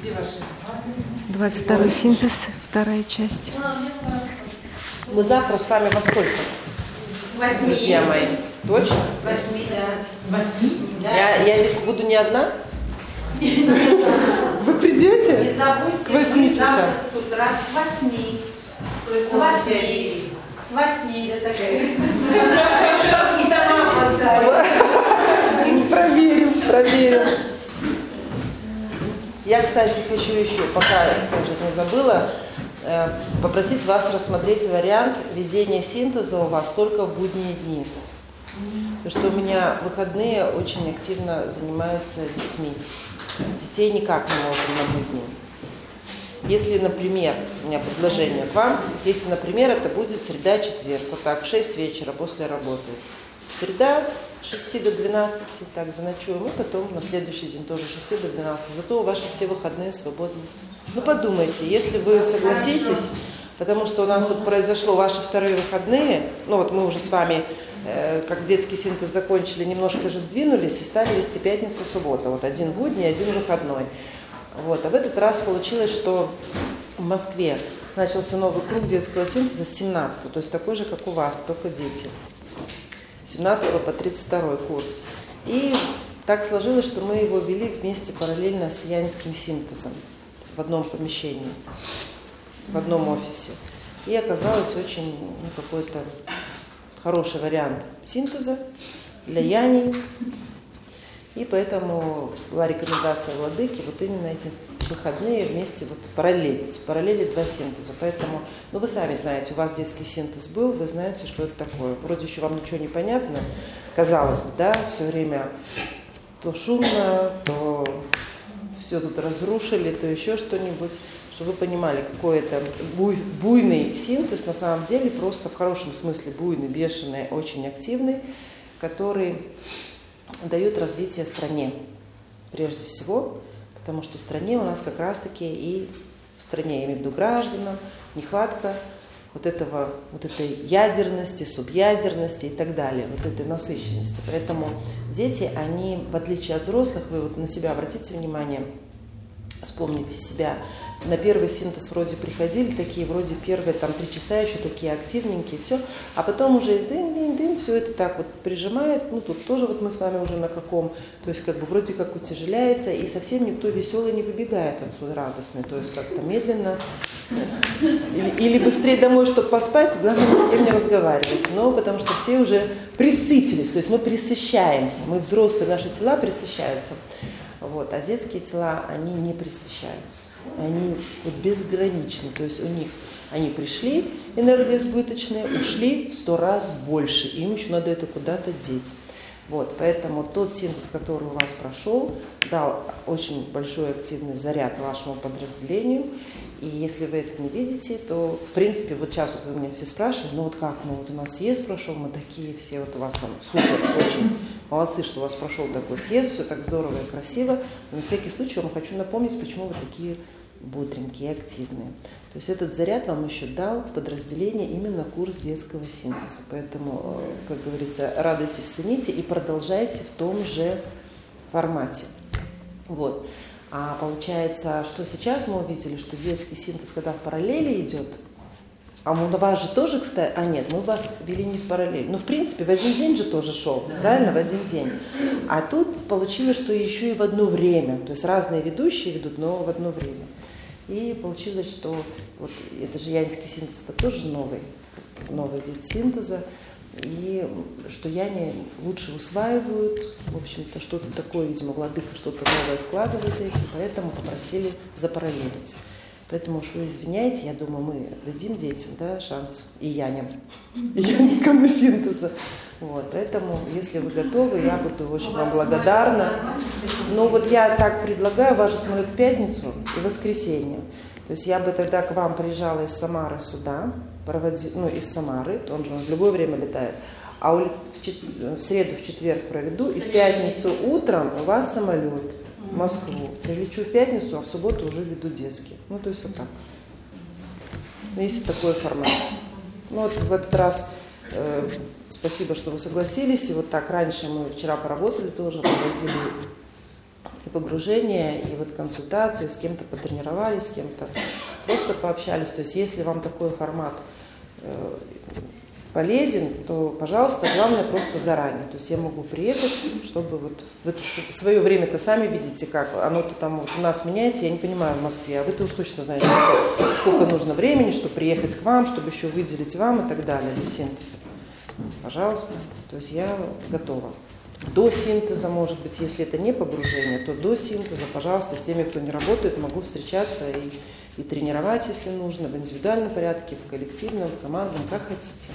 22-й синтез, вторая часть. Мы завтра с вами во сколько? С 8. Друзья мои. Точно? С 8, да. С 8? Да. Я здесь буду не одна? Вы придете? Не забудьте, к 8 часам. завтра с утра с 8. С 8. С 8, да, такая. И сама опоздала. Проверим. Я, кстати, хочу еще, пока я уже не забыла, попросить вас рассмотреть вариант ведения синтеза у вас только в будние дни. Потому что у меня выходные очень активно занимаются детьми. Детей никак не можем на будни. Если, например, у меня предложение к вам, если, например, это будет среда-четверг, вот так, в 6 вечера после работы. Среда с 6 до 12, так, заночуем, и потом на следующий день тоже с 6 до 12. Зато ваши все выходные свободны. Ну, подумайте, если вы согласитесь, потому что у нас тут произошло ваши вторые выходные, ну, вот мы уже с вами, как детский синтез закончили, немножко же сдвинулись и стали вести пятница-суббота. Вот один будний, один выходной. Вот. А в этот раз получилось, что в Москве начался новый круг детского синтеза с 17, то есть такой же, как у вас, только дети. 17 по 32 курс. И так сложилось, что мы его вели вместе параллельно с янским синтезом в одном помещении, в одном офисе. И оказалось очень какой-то хороший вариант синтеза для яней. И поэтому была рекомендация владыки вот именно эти выходные вместе вот параллели два синтеза. Поэтому, ну вы сами знаете, у вас детский синтез был, вы знаете, что это такое. Вроде еще вам ничего не понятно, казалось бы, да, все время то шумно, то все тут разрушили, то еще что-нибудь, чтобы вы понимали, какой это буйный синтез, на самом деле просто в хорошем смысле буйный, бешеный, очень активный, который дает развитие стране, прежде всего, потому что в стране у нас как раз-таки и в стране, я имею в виду гражданам, нехватка вот этой ядерности, субъядерности и так далее, вот этой насыщенности. Поэтому дети, они, в отличие от взрослых, вы вот на себя обратите внимание, вспомните себя, на первый синтез вроде приходили, такие вроде первые там 3 часа еще такие активненькие, все, а потом уже дын-дын-дын, все это так вот прижимает, ну тут тоже вот мы с вами уже на каком, то есть как бы вроде как утяжеляется, и совсем никто веселый не выбегает отсюда радостный, то есть как-то медленно, или быстрее домой, чтобы поспать, главное ни с кем не разговаривать, но потому что все уже присытились, то есть мы присыщаемся, мы взрослые, наши тела присыщаются. Вот, а детские тела, они не пресыщаются, они вот безграничны, то есть у них, они пришли энергоизбыточные, ушли в 100 раз больше, им еще надо это куда-то деть. Вот, поэтому тот синтез, который у вас прошел, дал очень большой активный заряд вашему подразделению, и если вы это не видите, то, в принципе, вот сейчас вот вы меня все спрашиваете, ну вот как, ну вот у нас съезд прошел, мы такие все, вот у вас там супер, очень молодцы, что у вас прошел такой съезд, все так здорово и красиво, но на всякий случай вам хочу напомнить, почему вы такие бодренькие, активные. То есть этот заряд вам еще дал в подразделении именно курс детского синтеза. Поэтому, как говорится, радуйтесь, цените и продолжайте в том же формате. Вот. А получается, что сейчас мы увидели, что детский синтез, когда в параллели идет, а у вас же тоже, кстати, нет, мы вас вели не в параллель. Ну, в принципе, в один день же тоже шел, правильно, в один день. А тут получилось, что еще и в одно время. То есть разные ведущие ведут, но в одно время. И получилось, что вот это же янский синтез, это тоже новый вид синтеза. И что яни лучше усваивают, в общем-то, что-то такое, видимо, владыка что-то новое складывает этим, поэтому попросили запараллелить. Поэтому уж вы извиняете, я думаю, мы дадим детям, да, шанс и яням, и янскому синтезу. Вот, поэтому, если вы готовы, я буду очень вам благодарна. Но вот я так предлагаю, ваш же самолет в пятницу и воскресенье. То есть я бы тогда к вам приезжала из Самары сюда, из Самары, он же в любое время летает, а в среду, в четверг проведу, и в пятницу утром у вас самолет в Москву. Прилечу в пятницу, а в субботу уже веду детский. Ну, то есть вот так. Есть такой формат. Ну, вот в этот раз спасибо, что вы согласились. И вот так раньше мы вчера поработали тоже, проводили и погружение, и вот консультации, с кем-то потренировались, с кем-то просто пообщались. То есть если вам такой формат полезен, то, пожалуйста, главное просто заранее. То есть я могу приехать, чтобы вот вы тут в свое время-то сами видите, как оно-то там вот у нас меняется, я не понимаю в Москве, а вы-то уж точно знаете, сколько нужно времени, чтобы приехать к вам, чтобы еще выделить вам и так далее для синтеза. Пожалуйста, то есть я готова. До синтеза, может быть, если это не погружение, то до синтеза, пожалуйста, с теми, кто не работает, могу встречаться и тренировать, если нужно, в индивидуальном порядке, в коллективном, в командном, как хотите.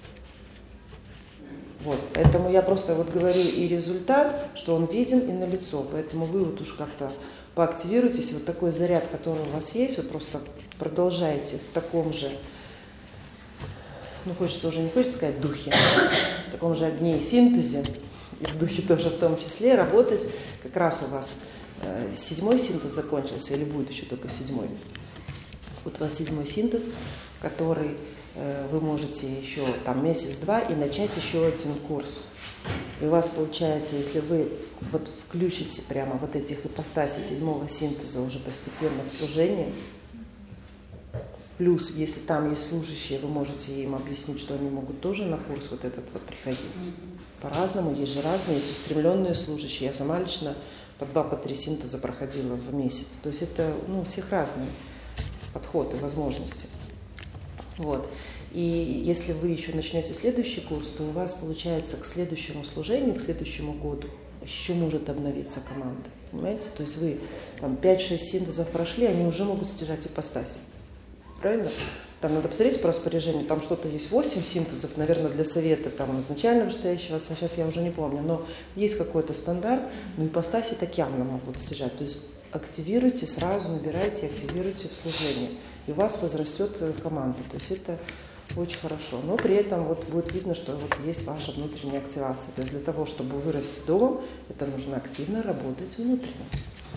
Вот. Поэтому я просто вот говорю и результат, что он виден и налицо. Поэтому вы вот уж как-то поактивируйтесь. Вот такой заряд, который у вас есть, вы просто продолжаете в таком же, ну хочется уже, не хочется сказать духе, в таком же огне и синтезе, и в духе тоже в том числе, работать. Как раз у вас 7-й синтез закончился, или будет еще только 7-й. Вот у вас 7-й синтез, который вы можете еще там месяц-два и начать еще один курс. И у вас получается, если вы вот включите прямо вот этих ипостасей 7-го синтеза уже постепенно в служение, плюс, если там есть служащие, вы можете им объяснить, что они могут тоже на курс вот этот вот приходить. По-разному, есть же разные, есть устремленные служащие. Я сама лично по 2-3 синтеза проходила в месяц. То есть это, ну, у всех разные подходы, возможности. Вот. И если вы еще начнете следующий курс, то у вас, получается, к следующему служению, к следующему году еще может обновиться команда. Понимаете? То есть вы там 5-6 синтезов прошли, они уже могут стяжать ипостаси. Правильно? Там надо посмотреть по распоряжению, там что-то есть 8 синтезов, наверное, для совета там изначально вышестоящего, сейчас я уже не помню, но есть какой-то стандарт, но ипостаси так явно могут стяжать. То есть активируйте, сразу набирайте, активируйте в служении, и у вас возрастет команда. То есть это очень хорошо. Но при этом вот будет видно, что вот есть ваша внутренняя активация. То есть для того, чтобы вырасти дом, это нужно активно работать внутренне.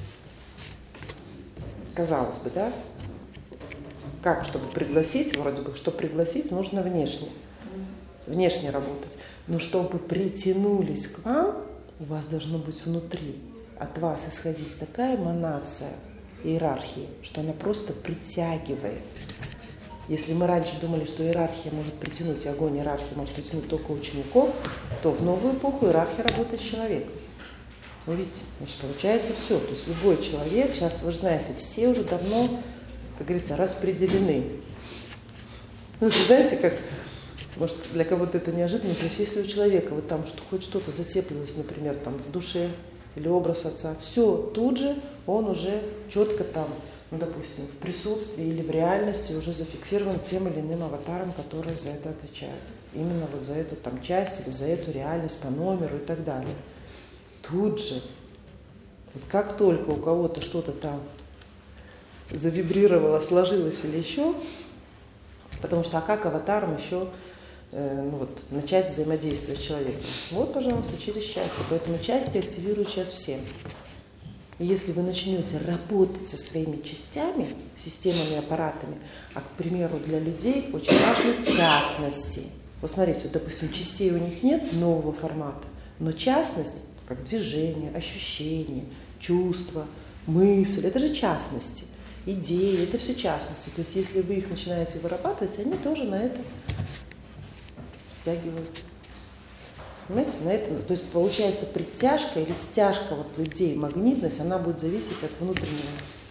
Казалось бы, да? Как, чтобы пригласить, вроде бы, чтобы пригласить, нужно внешне. Внешне работать. Но чтобы притянулись к вам, у вас должно быть внутри. От вас исходить такая эманация иерархии, что она просто притягивает. Если мы раньше думали, что иерархия может притянуть, и огонь иерархии может притянуть только учеников, то в новую эпоху иерархия работает с человеком. Вы видите, значит, получается все. То есть любой человек, сейчас вы же знаете, все уже давно, как говорится, распределены. Ну, вы знаете, как, может, для кого-то это неожиданно, то есть если у человека вот там хоть что-то затеплилось, например, там в душе или образ отца, все, тут же он уже четко там, ну, допустим, в присутствии или в реальности уже зафиксирован тем или иным аватаром, который за это отвечает. Именно вот за эту там часть или за эту реальность по номеру и так далее. Тут же, вот как только у кого-то что-то там завибрировало, сложилось или еще, потому что а как аватаром еще ну, вот, начать взаимодействовать с человеком? Вот, пожалуйста, через счастье. Поэтому счастье активирует сейчас всем. И если вы начнете работать со своими частями, системами, аппаратами, а, к примеру, для людей очень важны частности. Вот смотрите, вот, допустим, частей у них нет нового формата, но частность, как движение, ощущение, чувство, мысль, это же частности. Идеи, это все частности. То есть если вы их начинаете вырабатывать, они тоже на это стягиваются. Понимаете, на это, то есть получается притяжка или стяжка вот людей, магнитность, она будет зависеть от внутреннего.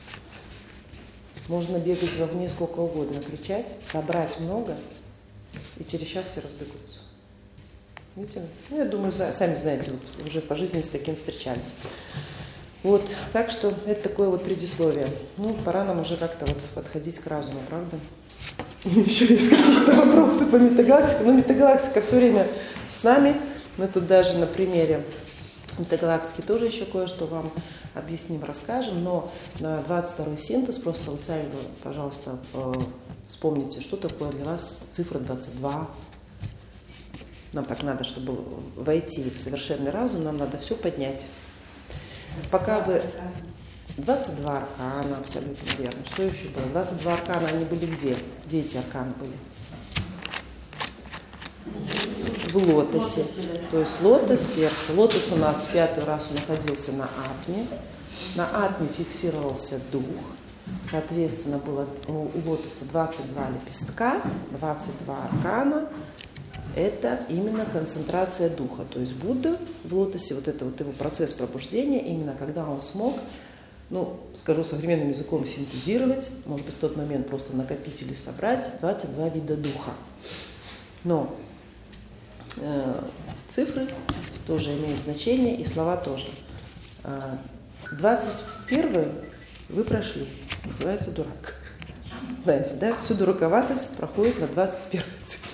Можно бегать вовне сколько угодно, кричать, собрать много, и через час все разбегутся. Видите? Ну, я думаю, сами знаете, вот уже по жизни с таким встречались. Вот, так что это такое вот предисловие. Ну, пора нам уже как-то вот подходить к разуму, правда? Еще есть какие-то вопросы по метагалактике. Ну, метагалактика все время с нами. Мы тут даже на примере метагалактики тоже еще кое-что вам объясним, расскажем. Но на 22-й синтез просто вот сами, пожалуйста, вспомните, что такое для вас цифра 22. Нам так надо, чтобы войти в совершенный разум, нам надо все поднять. Пока вы... 22 аркана, абсолютно верно. Что еще было? 22 аркана, они были где? Где эти арканы были? В лотосе. То есть лотос, сердце. Лотос у нас в 5-й раз находился на атме. На атме фиксировался дух. Соответственно, было у лотоса 22 лепестка, 22 аркана. Это именно концентрация духа. То есть Будда в лотосе, вот это вот его процесс пробуждения, именно когда он смог, ну, скажу современным языком, синтезировать, может быть, в тот момент просто накопить или собрать 22 вида духа. Но цифры тоже имеют значение, и слова тоже. 21 вы прошли, называется дурак. Знаете, да? Всю дураковатость проходит на 21 цифре.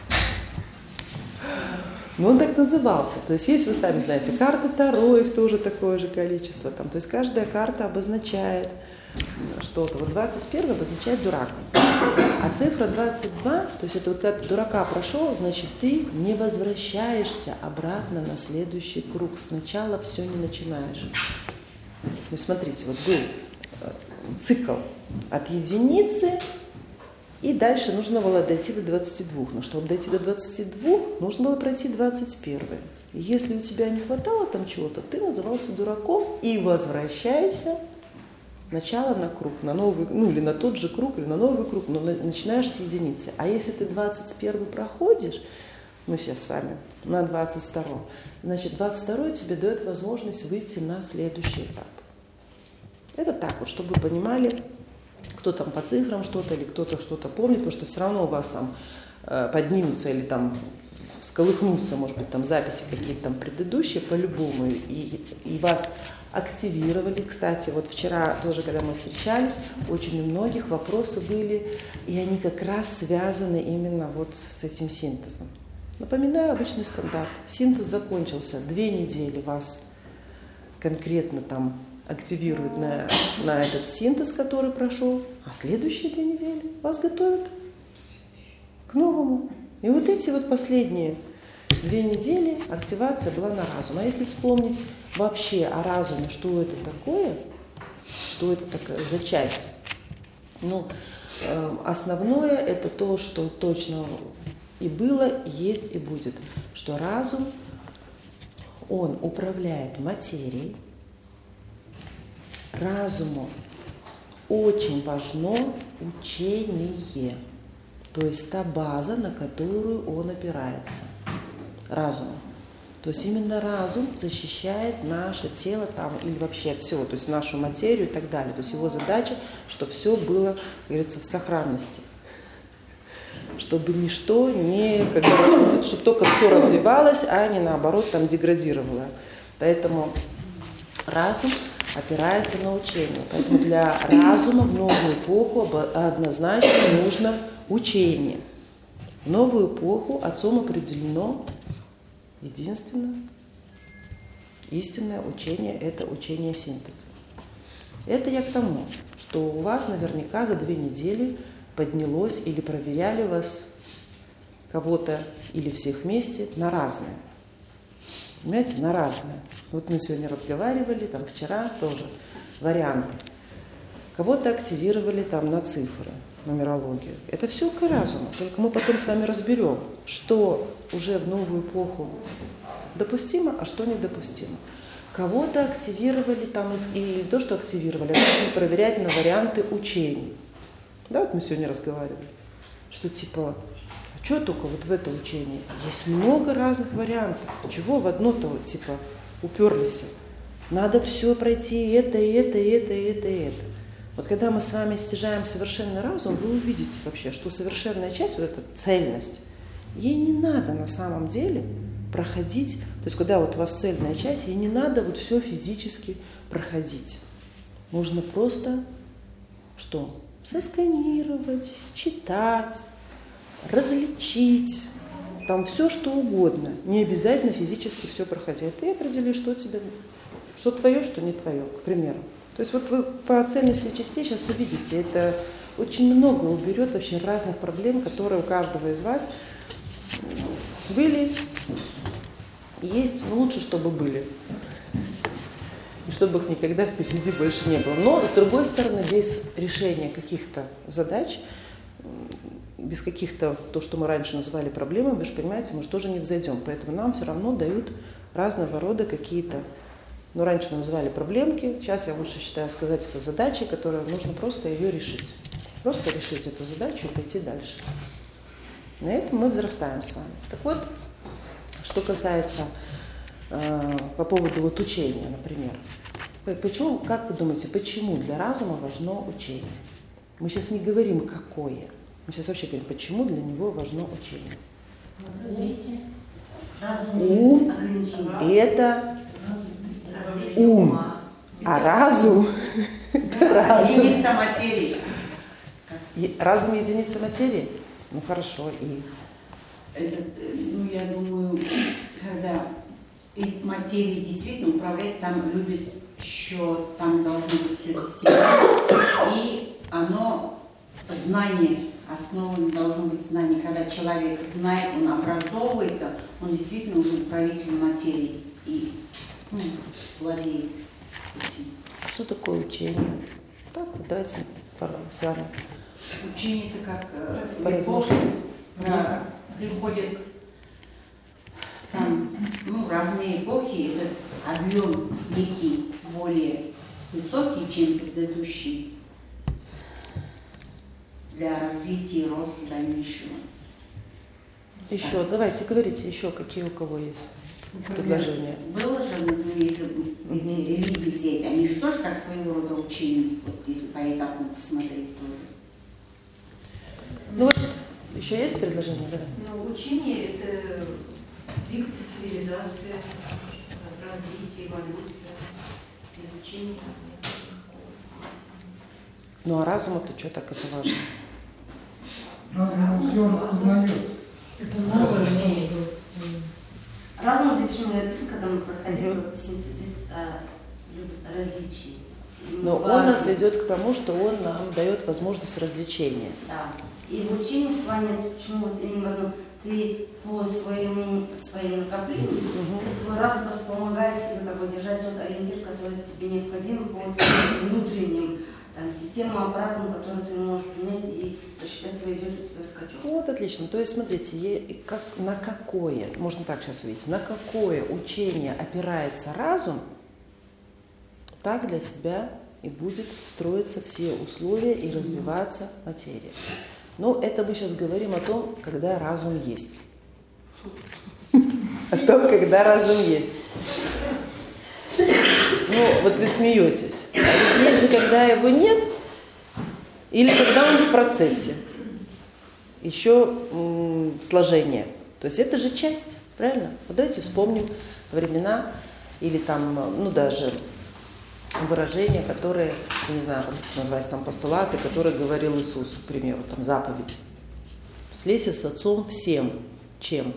Но он так назывался. То есть есть, вы сами знаете, карты Таро, их тоже такое же количество. Там. То есть каждая карта обозначает что-то. Вот 21 обозначает дурака. А цифра 22, то есть это вот когда ты дурака прошел, значит ты не возвращаешься обратно на следующий круг. Сначала все не начинаешь. То есть смотрите, вот был цикл от единицы, и дальше нужно было дойти до 22. Но чтобы дойти до 22, нужно было пройти 21. И если у тебя не хватало там чего-то, ты назывался дураком и возвращайся сначала на круг, на новый, ну или на тот же круг, или на новый круг, но начинаешь с единицы. А если ты 21 проходишь, мы сейчас с вами на 22, значит 22 тебе дает возможность выйти на следующий этап. Это так вот, чтобы вы понимали, кто там по цифрам что-то, или кто-то что-то помнит, потому что все равно у вас там поднимутся или там всколыхнутся, может быть, там записи какие-то там предыдущие по-любому, и вас активировали. Кстати, вот вчера тоже, когда мы встречались, очень у многих вопросы были, и они как раз связаны именно вот с этим синтезом. Напоминаю, обычный стандарт. Синтез закончился, 2 недели вас конкретно там активируют на этот синтез, который прошел, а следующие 2 недели вас готовят к новому. И вот эти вот последние 2 недели активация была на разум. А если вспомнить вообще о разуме, что это такое, что это такая за часть, ну, основное это то, что точно и было, и есть, и будет, что разум, он управляет материей. Разуму очень важно учение, то есть та база, на которую он опирается, разум. То есть именно разум защищает наше тело там, или вообще все, то есть нашу материю и так далее. То есть его задача, чтобы все было, как говорится, в сохранности. Чтобы ничто не, как говорится, чтобы только все развивалось, а не наоборот там деградировало. Поэтому разум опирается на учение. Поэтому для разума в новую эпоху однозначно нужно учение. В новую эпоху отцом определено единственное истинное учение – это учение синтеза. Это я к тому, что у вас наверняка за 2 недели поднялось или проверяли вас кого-то или всех вместе на разное. Понимаете, на разное. Вот мы сегодня разговаривали, там вчера тоже варианты. Кого-то активировали там на цифры, нумерологию. Это все к разуму. Только мы потом с вами разберем, что уже в новую эпоху допустимо, а что недопустимо. Кого-то активировали там, и то, что активировали, начали проверять на варианты учений. Да, вот мы сегодня разговаривали, что типа, а что только вот в это учение? Есть много разных вариантов. Чего в одно-то вот, типа уперлись? Надо все пройти, это, и это, и это, и это, и это. Вот когда мы с вами стяжаем совершенный разум, вы увидите вообще, что совершенная часть, вот эта цельность, ей не надо на самом деле проходить, то есть когда вот у вас цельная часть, ей не надо вот все физически проходить. Нужно просто что? Сосканировать, считать, различить, там все что угодно. Не обязательно физически все проходить. Ты определи, что тебе, что твое, что не твое, к примеру. То есть вот вы по цельности частей сейчас увидите, это очень много уберет вообще разных проблем, которые у каждого из вас были, есть, но лучше, чтобы были. И чтобы их никогда впереди больше не было. Но, с другой стороны, без решения каких-то задач, без каких-то, то, что мы раньше называли проблемами, вы же понимаете, мы же тоже не взойдем. Поэтому нам все равно дают разного рода какие-то Но раньше мы называли проблемки, сейчас я лучше считаю сказать это задачей, которую нужно просто ее решить. Просто решить эту задачу и пойти дальше. На этом мы взрастаем с вами. Так вот, что касается по поводу вот учения, например. Почему, как вы думаете, почему для разума важно учение? Мы сейчас не говорим, какое. Мы сейчас вообще говорим, почему для него важно учение. Развитие. Ум – Ограничение. это Развитие ум, ума. а разум – Единица материи. разум – единица материи? Ну хорошо, и Ну, я думаю, когда и материей действительно управлять, там любит счет, там должно быть все действительно. И оно, знание, основой должно быть знание. Когда человек знает, он образовывается, он действительно уже управитель материи и владеет этим. что такое учение? Так, вот давайте с вами. Учение это как Произношение. приходит там, разные эпохи, этот объем некий более высокий, чем предыдущий, для развития и роста дальнейшего. Еще, давайте, говорите еще, какие у кого есть предложения. Было же, например, если эти религии взять, они же тоже как своего рода учение, вот, если поэтапно посмотреть тоже. Ну вот, еще есть предложение, да? Но учение – это двигатель цивилизации, развитие, эволюция, изучение. Ну а разум-то что так это важно? Разум все распознает. Это новое что-то. Разум здесь еще не написано, когда мы проходили вот синтез, здесь любит различия. Но он нас ведет к тому, что он нам дает возможность развлечения. Да. И в учении в плане, почему вот именно ты по своим накоплению, твой разум просто помогает тебе как бы держать тот ориентир, который тебе необходим по твоим внутренним системам, аппаратам, которые ты можешь принять, и за счет этого идет у тебя скачок. Вот, отлично. То есть, смотрите, на какое, можно так сейчас увидеть, на какое учение опирается разум, так для тебя и будет строиться все условия и развиваться материя. Но это мы сейчас говорим о том, когда разум есть. О том, когда разум есть. Ну, вот вы смеетесь. А ведь есть же, когда его нет, или когда он в процессе. Еще сложение. То есть это же часть, правильно? Вот давайте вспомним времена или там, даже выражения, которые, не знаю, называются там постулаты, которые говорил Иисус, к примеру, там заповедь. Слейся с Отцом всем. Чем?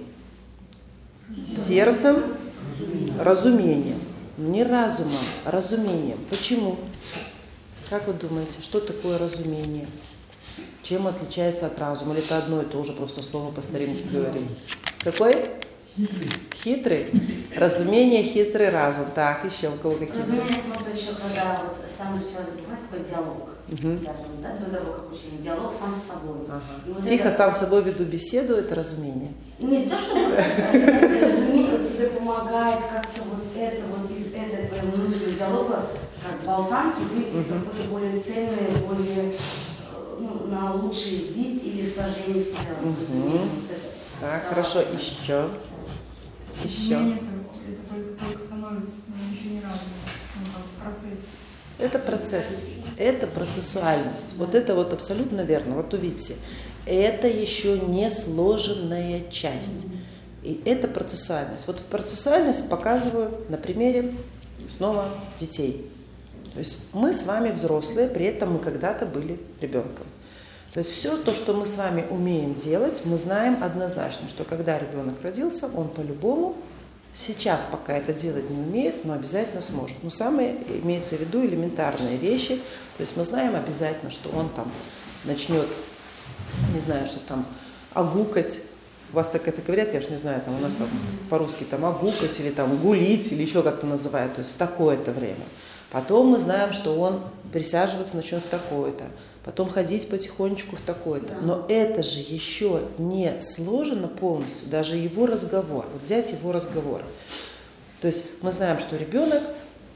Сердцем, разумением. Не разумом, а разумением. Почему? Как вы думаете, что такое разумение? Чем отличается от разума? Или это одно и то же, просто слово по старинке говорим? Какой? Хитрый. Разумение, хитрый разум. Так, еще у кого какие-то? Разумение, это может быть еще, когда вот сам человек бывает такой диалог. До того, как учение. Диалог сам с собой. И вот Тихо, это... сам с собой веду беседу, это разумение. Не то, что разумение тебе помогает как-то вот это, вот из этого твоего внутреннего диалога, как болтанки, вывести какой-то более цельный, более на лучший вид или сложение в целом. Так, хорошо, еще. Разумение это только становится, но еще не разум, как процесс. Это процесс, это процессуальность. Вот это вот абсолютно верно. Вот увидите, это еще не сложенная часть. И это процессуальность. Вот процессуальность показываю на примере снова детей. То есть мы с вами взрослые, при этом мы когда-то были ребенком. То есть все то, что мы с вами умеем делать, мы знаем однозначно, что когда ребенок родился, он по-любому, сейчас пока это делать не умеет, но обязательно сможет. Но самое имеется в виду элементарные вещи. То есть мы знаем обязательно, что он там начнет, не знаю, что там, огукать. У вас так это говорят, я же не знаю, там у нас там по-русски там огукать или там гулить, или еще как-то называют, то есть в такое-то время. Потом мы знаем, что он присаживаться начнет в такое-то. Потом ходить потихонечку в такое-то. Но это же еще не сложено полностью, даже его разговор. Вот взять его разговор. То есть мы знаем, что ребенок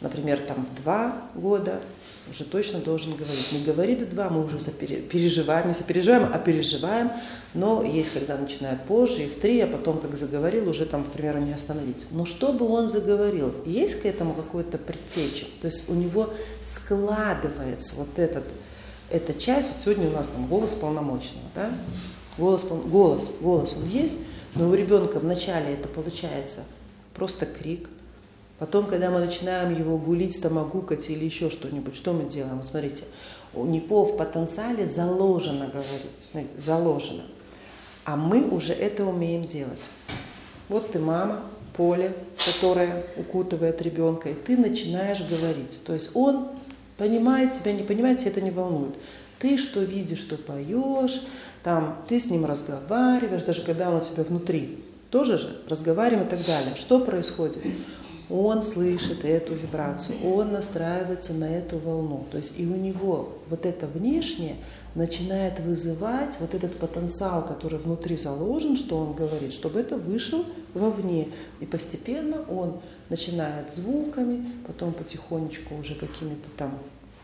например, там в 2 года уже точно должен говорить. Не говорит в 2, мы уже переживаем, не сопереживаем, а переживаем, но есть, когда начинает позже, и в 3, а потом, как заговорил, уже там, к примеру, не остановиться. Но чтобы он заговорил, есть к этому какое-то предтеча, то есть у него складывается вот эта часть, вот сегодня у нас там голос полномочного, да? Голос он есть, но у ребенка вначале это получается просто крик. Потом, когда мы начинаем его гулить, там, огукать или еще что-нибудь, что мы делаем? Вот смотрите, у него в потенциале заложено говорить, заложено. А мы уже это умеем делать. Вот ты мама, поле, которое укутывает ребенка, и ты начинаешь говорить. То есть он понимает тебя, не понимает, тебя это не волнует. Ты что видишь, что поешь, там, ты с ним разговариваешь, даже когда он у тебя внутри, тоже же разговариваем и так далее. Что происходит? Он слышит эту вибрацию, он настраивается на эту волну. То есть и у него вот это внешнее начинает вызывать вот этот потенциал, который внутри заложен, что он говорит, чтобы это вышел вовне. И постепенно он начинает звуками, потом потихонечку уже какими-то там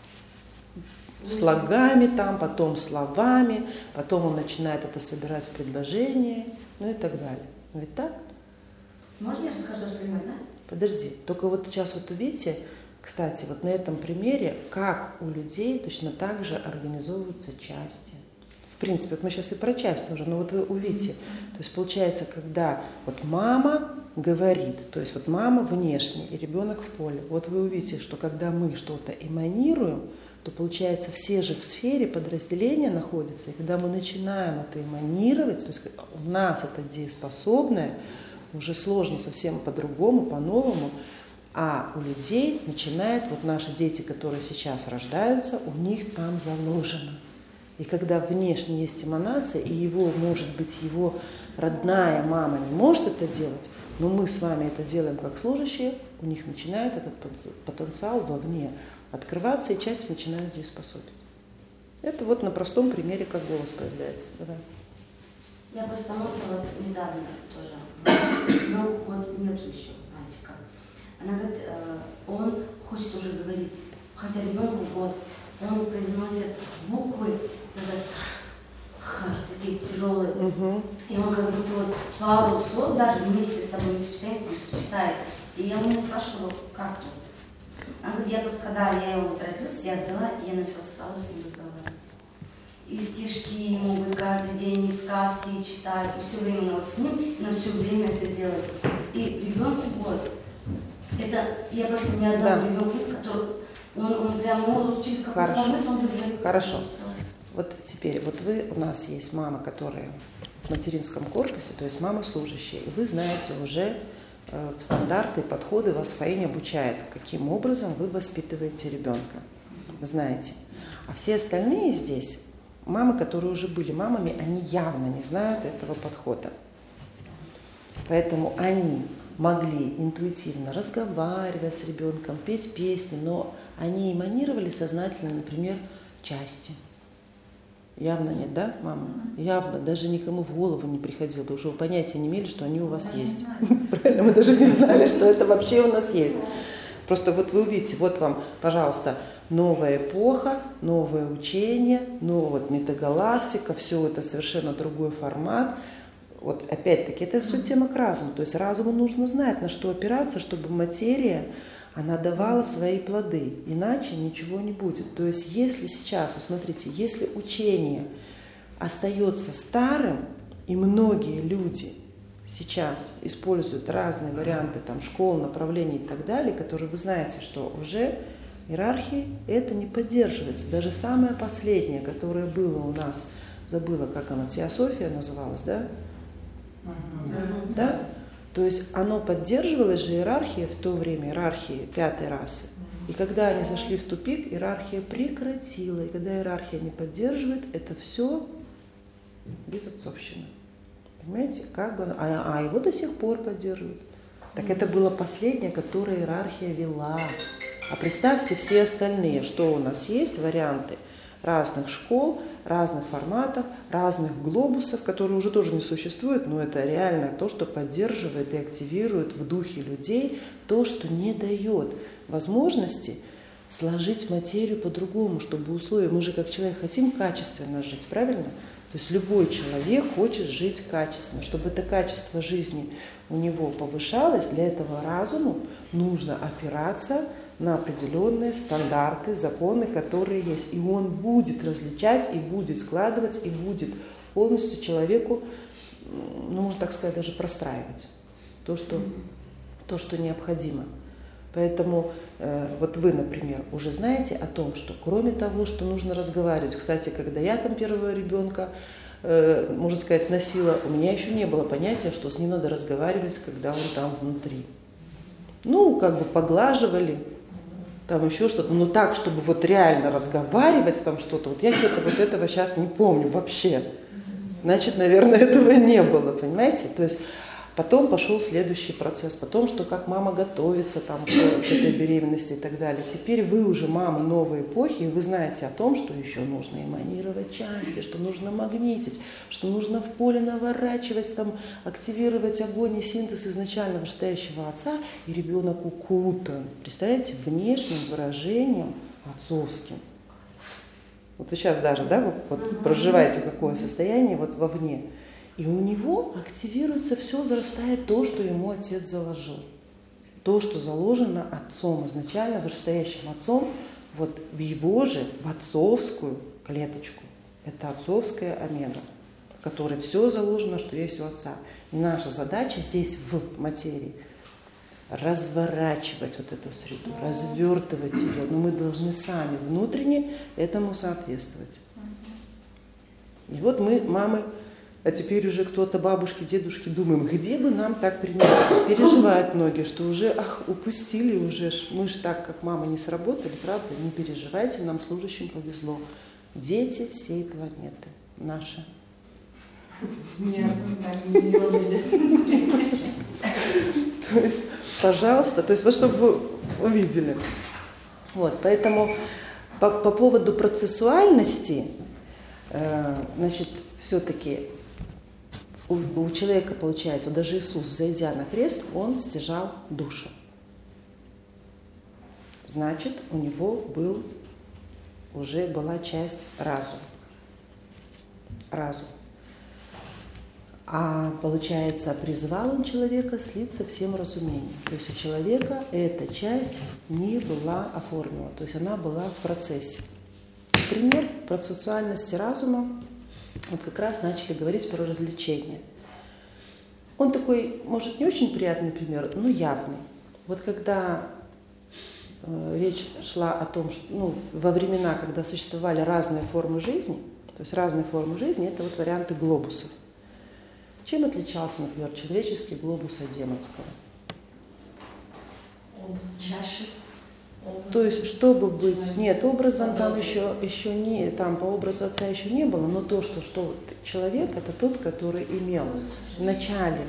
слогами, там, потом словами, потом он начинает это собирать в предложение, ну и так далее. Ведь так? Можно я расскажу тоже пример, да? Подожди, только вот сейчас вот увидите, кстати, вот на этом примере, как у людей точно так же организовываются части. В принципе, вот мы сейчас и про часть тоже, но вот вы увидите, то есть получается, когда вот мама говорит, то есть вот мама внешне и ребенок в поле, вот вы увидите, что когда мы что-то эманируем, то получается все же в сфере подразделения находятся, и когда мы начинаем это эманировать, то есть у нас это дееспособное, уже сложно совсем по-другому, по-новому, а у людей начинает, вот наши дети, которые сейчас рождаются, у них там заложено. И когда внешне есть эманация, и его, может быть, его родная мама не может это делать, но мы с вами это делаем как служащие, у них начинает этот потенциал вовне открываться, и часть начинают дееспособить. Это вот на простом примере, как голос появляется. Давай. Я просто потому что вот недавно тоже, много год нету еще мальчика. Она говорит, он хочет уже говорить, хотя ребенку год, он произносит буквы, такие тяжелые, и он как будто вот пару слов даже вместе с собой сочетает. И я у него спрашивала, как вот. Она говорит, я просто, когда я его вот родился, я взяла и я начала сразу с ним разговаривать. И стишки ему говорит, каждый день, и сказки читать, и все время вот с ним, но все время это делает. И ребенку год. Это я просто не одна ребенку, который он прямо через какую-то мысль он заговорит. Хорошо. Вот теперь, вот вы, у нас есть мама, которая в материнском корпусе, то есть мама служащая, и вы знаете уже стандарты, подходы, вас Фаинь обучает, каким образом вы воспитываете ребенка. Вы знаете. А все остальные здесь, мамы, которые уже были мамами, они явно не знают этого подхода. Поэтому они могли интуитивно разговаривать с ребенком, петь песни, но они эманировали сознательно, например, части. Явно нет, да, мама? Явно, даже никому в голову не приходило, потому что вы понятия не имели, что они у вас есть. Правильно, мы даже не знали, что это вообще у нас есть. Просто вот вы увидите, вот вам, пожалуйста, новая эпоха, новое учение, вот метагалактика, все это совершенно другой формат. Вот опять-таки, это все тема к разуму. То есть разуму нужно знать, на что опираться, чтобы материя, она давала свои плоды, иначе ничего не будет. То есть если сейчас, вот смотрите, если учение остается старым, и многие люди сейчас используют разные варианты там, школ, направлений и так далее, которые вы знаете, что уже иерархии это не поддерживается. Даже самое последнее, которое было у нас, забыла, как оно, теософия называлась, да? Да? То есть оно поддерживалось же иерархией в то время, иерархии пятой расы. И когда они зашли в тупик, иерархия прекратила. И когда иерархия не поддерживает, это все безотцовщина. Понимаете? Как бы, а его до сих пор поддерживают. Так это было последнее, которое иерархия вела. А представьте все остальные, что у нас есть варианты. разных школ, разных форматов, разных глобусов, которые уже тоже не существуют, но это реально то, что поддерживает и активирует в духе людей то, что не дает возможности сложить материю по-другому, чтобы условия... Мы же как человек хотим качественно жить, правильно? То есть любой человек хочет жить качественно. Чтобы это качество жизни у него повышалось, для этого разуму нужно опираться на определенные стандарты, законы, которые есть. И он будет различать, и будет складывать, и будет полностью человеку, ну, можно так сказать, даже простраивать то, что необходимо. Поэтому вот вы, например, уже знаете о том, что кроме того, что нужно разговаривать, кстати, когда я там первого ребенка, можно сказать, носила, у меня еще не было понятия, что с ним надо разговаривать, когда он там внутри. Ну, как бы поглаживали, там еще что-то, но так, чтобы вот реально разговаривать там что-то, вот я что-то вот этого сейчас не помню вообще. Значит, наверное, этого не было, понимаете? То есть потом пошел следующий процесс, потом, что как мама готовится там, к этой беременности и так далее. Теперь вы уже мама новой эпохи, и вы знаете о том, что еще нужно эманировать части, что нужно магнитить, что нужно в поле наворачивать, там, активировать огонь и синтез изначально вырастающего отца, и ребенок укутан, представляете, внешним выражением отцовским. Вот вы сейчас даже, да, вы вот проживаете какое состояние вот вовне. И у него активируется все, зарастает то, что ему отец заложил. То, что заложено отцом, изначально вышестоящим отцом, вот в его же, в отцовскую клеточку. Это отцовская омега, в которой все заложено, что есть у отца. И наша задача здесь в материи разворачивать вот эту среду, развертывать ее. Но мы должны сами внутренне этому соответствовать. И вот мы, мамы, а теперь уже кто-то, бабушки, дедушки, думаем, где бы нам так примириться. Переживают многие, что уже, упустили уже, мы же так, как мама, не сработали, правда? Не переживайте, нам, служащим, повезло. Дети всей планеты наши. То есть, пожалуйста, то есть вот чтобы вы увидели. Вот, поэтому по поводу процессуальности, значит, все-таки у человека, получается, даже Иисус, взойдя на крест, он стяжал душу. Значит, у него уже была часть разума. Разум. А получается, призвал он человека слиться всем разумением. То есть у человека эта часть не была оформлена, то есть она была в процессе. Пример процессуальности разума. Вот как раз начали говорить про развлечения. Он такой, может, не очень приятный пример, но явный. Вот когда речь шла о том, что во времена, когда существовали разные формы жизни, то есть разные формы жизни, это вот варианты глобусов. Чем отличался, например, человеческий глобус от демонского? Чаши. То есть, чтобы быть... Нет, образом там еще не... Там по образу отца еще не было, но то, что человек, это тот, который имел вначале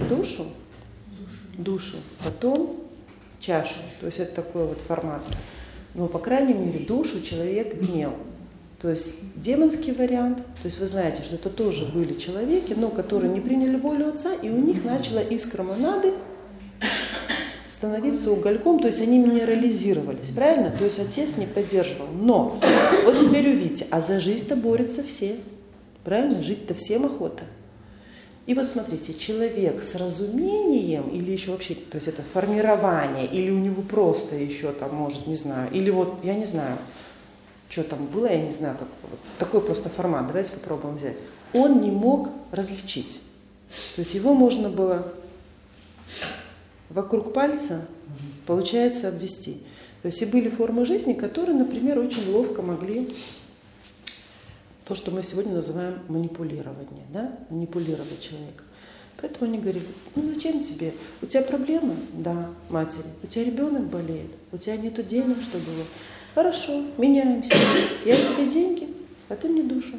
душу, потом чашу. То есть, это такой вот формат. Но, по крайней мере, душу человек имел. То есть, демонский вариант, то есть, вы знаете, что это тоже были человеки, но которые не приняли волю отца, и у них начала искра монады становиться угольком, то есть они минерализировались, правильно? То есть отец не поддерживал. Но вот теперь увидите, а за жизнь-то борются все, правильно? Жить-то всем охота. И вот смотрите, человек с разумением или еще вообще, то есть это формирование, или у него просто еще там, может, не знаю, или вот, я не знаю, что там было, я не знаю, как вот такой просто формат, давайте попробуем взять. Он не мог различить. То есть его можно было вокруг пальца, получается, обвести. То есть и были формы жизни, которые, например, очень ловко могли то, что мы сегодня называем манипулирование, да? Манипулировать человека. Поэтому они говорили, зачем тебе? У тебя проблемы? Да, матери. У тебя ребенок болеет? У тебя нету денег, что было? Хорошо, меняемся. Я тебе деньги, а ты мне душу.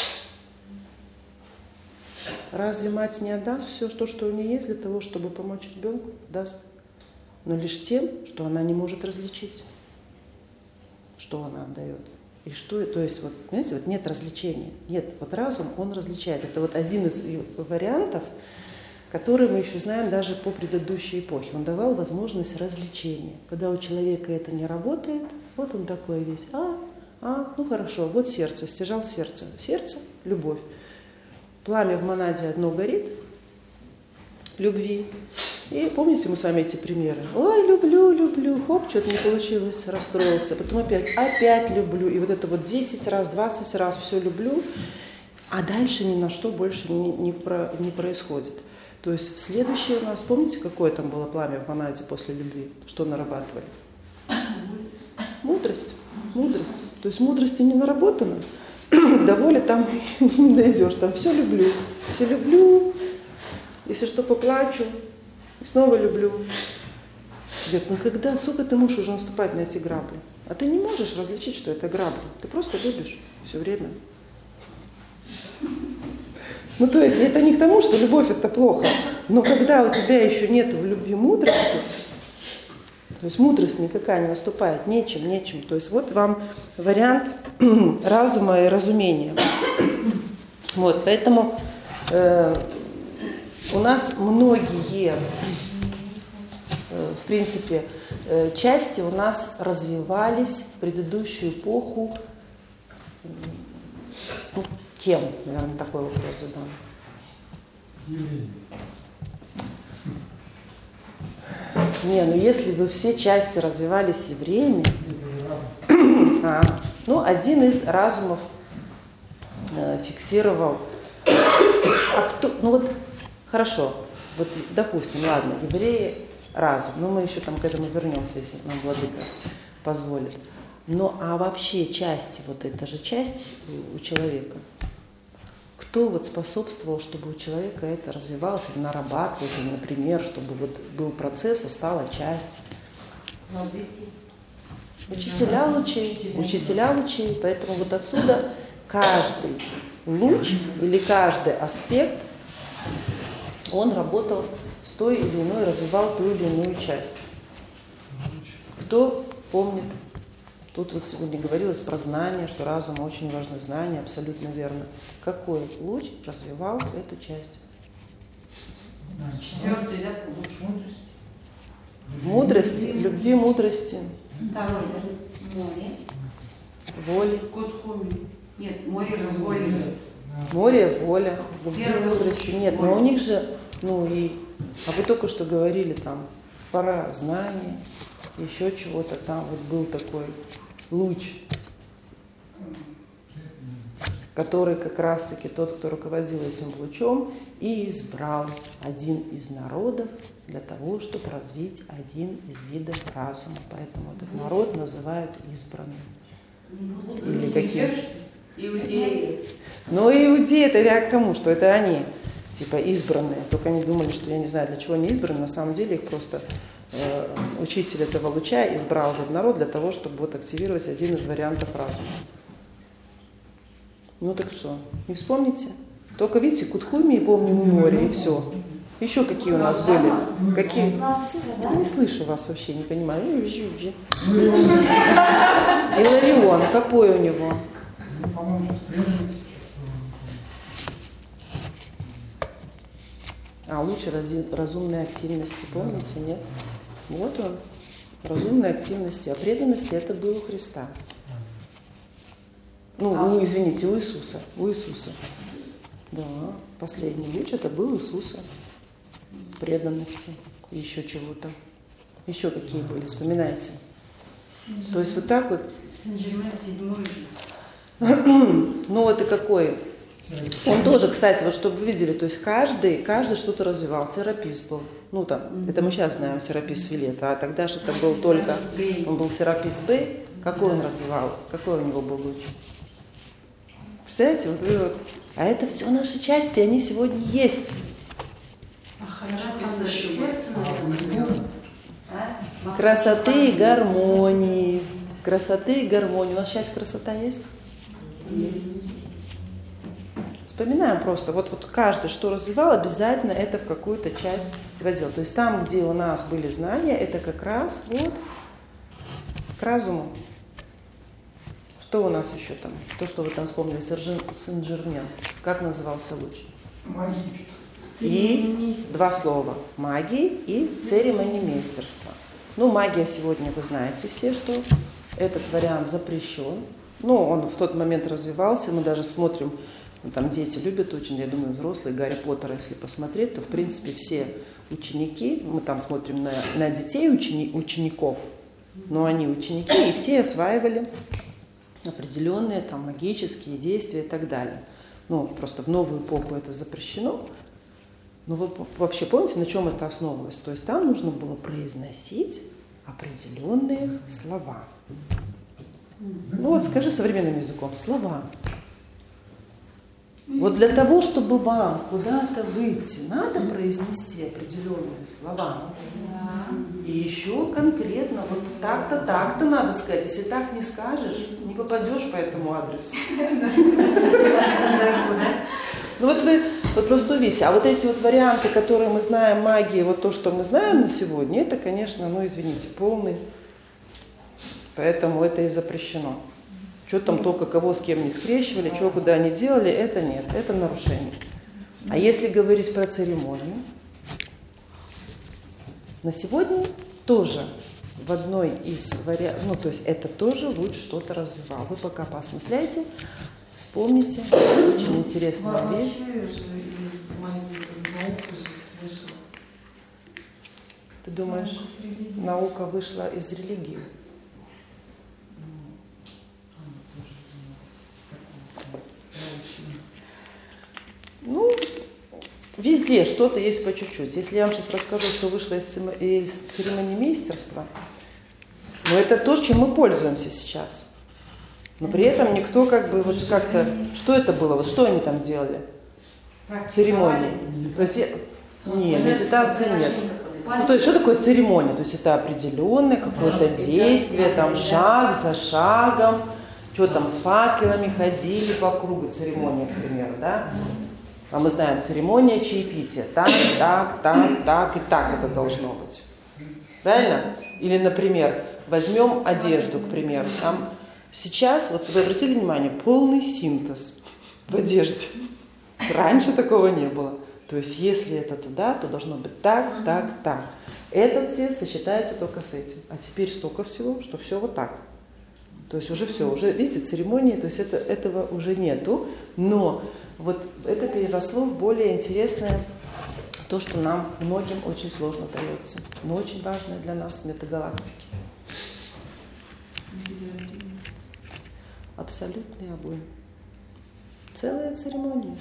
Разве мать не отдаст все то, что у нее есть, для того, чтобы помочь ребенку? Даст. Но лишь тем, что она не может различить, что она отдает. И что, то есть, вот, понимаете, вот нет развлечения. Нет, вот разум, он различает. Это вот один из вариантов, который мы еще знаем даже по предыдущей эпохе. Он давал возможность развлечения. Когда у человека это не работает, вот он такой весь, ну хорошо, вот сердце, стяжал сердце. Сердце – любовь. Пламя в монаде одно горит, любви. И помните мы с вами эти примеры? Ой, люблю, хоп, что-то не получилось, расстроился. Потом опять люблю. И вот это вот 10 раз, 20 раз все люблю, а дальше ни на что больше не происходит. То есть следующее у нас, помните, какое там было пламя в монаде после любви? Что нарабатывали? Мудрость. То есть мудрости не наработано. До воли там не дойдешь. Там все люблю. Если что, поплачу. И снова люблю. Говорит, ну когда, сука, ты можешь уже наступать на эти грабли? А ты не можешь различить, что это грабли. Ты просто любишь все время. Ну, то есть это не к тому, что любовь это плохо, но когда у тебя еще нет в любви мудрости, то есть мудрость никакая не наступает, нечем. То есть вот вам вариант разума и разумения. Вот, поэтому у нас многие, в принципе, части у нас развивались в предыдущую эпоху. Кем, наверное, такой вопрос задам. Не, ну если бы все части развивались евреями, один из разумов фиксировал. Хорошо, вот допустим, ладно, евреи разум, но мы еще там к этому вернемся, если нам владыка позволит. Ну а вообще части, вот это же часть у человека. Кто вот способствовал, чтобы у человека это развивалось или нарабатывалось, или, например, чтобы вот был процесс, а стала часть? Учителя лучей. Поэтому вот отсюда каждый луч или каждый аспект, он работал с той или иной, развивал ту или иную часть. Кто помнит? Тут вот сегодня говорилось про знания, что разум очень важно знание, абсолютно верно. Какой луч развивал эту часть? Четвертый, да? Мудрости, любви, мудрости. Второй, море. Воли. Кутхуми. Нет, море же воли. Море, воля, любви, Первый мудрости. луч. Нет, но у них же, а вы только что говорили там, пора знания, еще чего-то там, вот был такой луч, который как раз-таки тот, кто руководил этим лучом, и избрал один из народов для того, чтобы развить один из видов разума. Поэтому этот народ называют избранным. Или каким? Иудеи. Но иудеи, это я к тому, что это они, типа избранные. Только они думали, что я не знаю, для чего они избраны. На самом деле их просто учитель этого луча избрал этот народ для того, чтобы вот активировать один из вариантов разума. Ну так что, не вспомните? Только видите, Кутхуми, помним, и море, и все. Еще какие у нас были? Какие? Не слышу вас вообще, не понимаю. Иларион, какой у него? Луч разумной активности, помните, нет? Вот он, разумной активности, а преданности это было у Христа. Извините, у Иисуса. Да, последний луч это был Иисуса. Преданности, еще чего-то. Еще какие были, вспоминайте. То есть вот так вот. Ну вот и какой. Он тоже, кстати, вот чтобы вы видели, то есть каждый что-то развивал. Серапис был. Это мы сейчас знаем Серапис Вилета, а тогда же это был только, он был Серапис Бей. Какой он развивал? Какой у него был луч? Представляете, а это все наши части, они сегодня есть. Красоты и гармонии. У нас часть красота есть? Вспоминаем просто. Вот каждый, что развивал, обязательно это в какую-то часть вводил. То есть там, где у нас были знания, это как раз вот к разуму. Что у нас еще там? То, что вы там вспомнили, Сен-Жермен. Как назывался луч? Магия. И два слова. Магии и церемонимейстерство. Ну, магия сегодня, вы знаете все, что этот вариант запрещен. Ну, он в тот момент развивался, мы даже смотрим, ну, там дети любят очень, я думаю, взрослые, Гарри Поттера, если посмотреть, то, в принципе, все ученики, мы там смотрим на детей учеников, но они ученики, и все осваивали определенные там магические действия и так далее. Ну, просто в новую эпоху это запрещено. Но вы вообще помните, на чем это основывалось? То есть там нужно было произносить определенные слова. Ну вот скажи современным языком, слова. Вот для того, чтобы вам куда-то выйти, надо произнести определенные слова. И еще конкретно, вот так-то надо сказать. Если так не скажешь, не попадешь по этому адресу. Ну вот вы вот просто увидите, а вот эти вот варианты, которые мы знаем, магии, вот то, что мы знаем на сегодня, это, конечно, ну извините, полный. Поэтому это и запрещено. Что там только кого с кем не скрещивали, что куда не делали, это нет, это нарушение. А если говорить про церемонию, на сегодня тоже в одной из вариантов, ну то есть это тоже луч что-то развивал. Вы пока поосмысляйте, вспомните, очень интересная вещь. Ты думаешь, наука вышла из религии? Ну, везде что-то есть по чуть-чуть. Если я вам сейчас расскажу, что вышло из церемонимейстерства, но это то, чем мы пользуемся сейчас. Но при этом никто как бы вот как-то... Что это было? Вот что они там делали? Церемонии. То есть нет, медитации нет. Ну, то есть что такое церемония? То есть это определенное какое-то действие, там шаг за шагом, что там с факелами ходили по кругу, церемония, к примеру, да? А мы знаем, церемония чаепития. Так и так это должно быть. Правильно? Или, например, возьмем одежду, к примеру. Там сейчас, вот вы обратили внимание, полный синтез в одежде. Раньше такого не было. То есть, если это туда, то должно быть так. Этот цвет сочетается только с этим. А теперь столько всего, что все вот так. То есть уже все, уже, видите, церемонии, то есть этого уже нету. Но вот это переросло в более интересное, то, что нам многим очень сложно дается, но очень важное для нас в метагалактике. Абсолютный огонь. Целая церемония.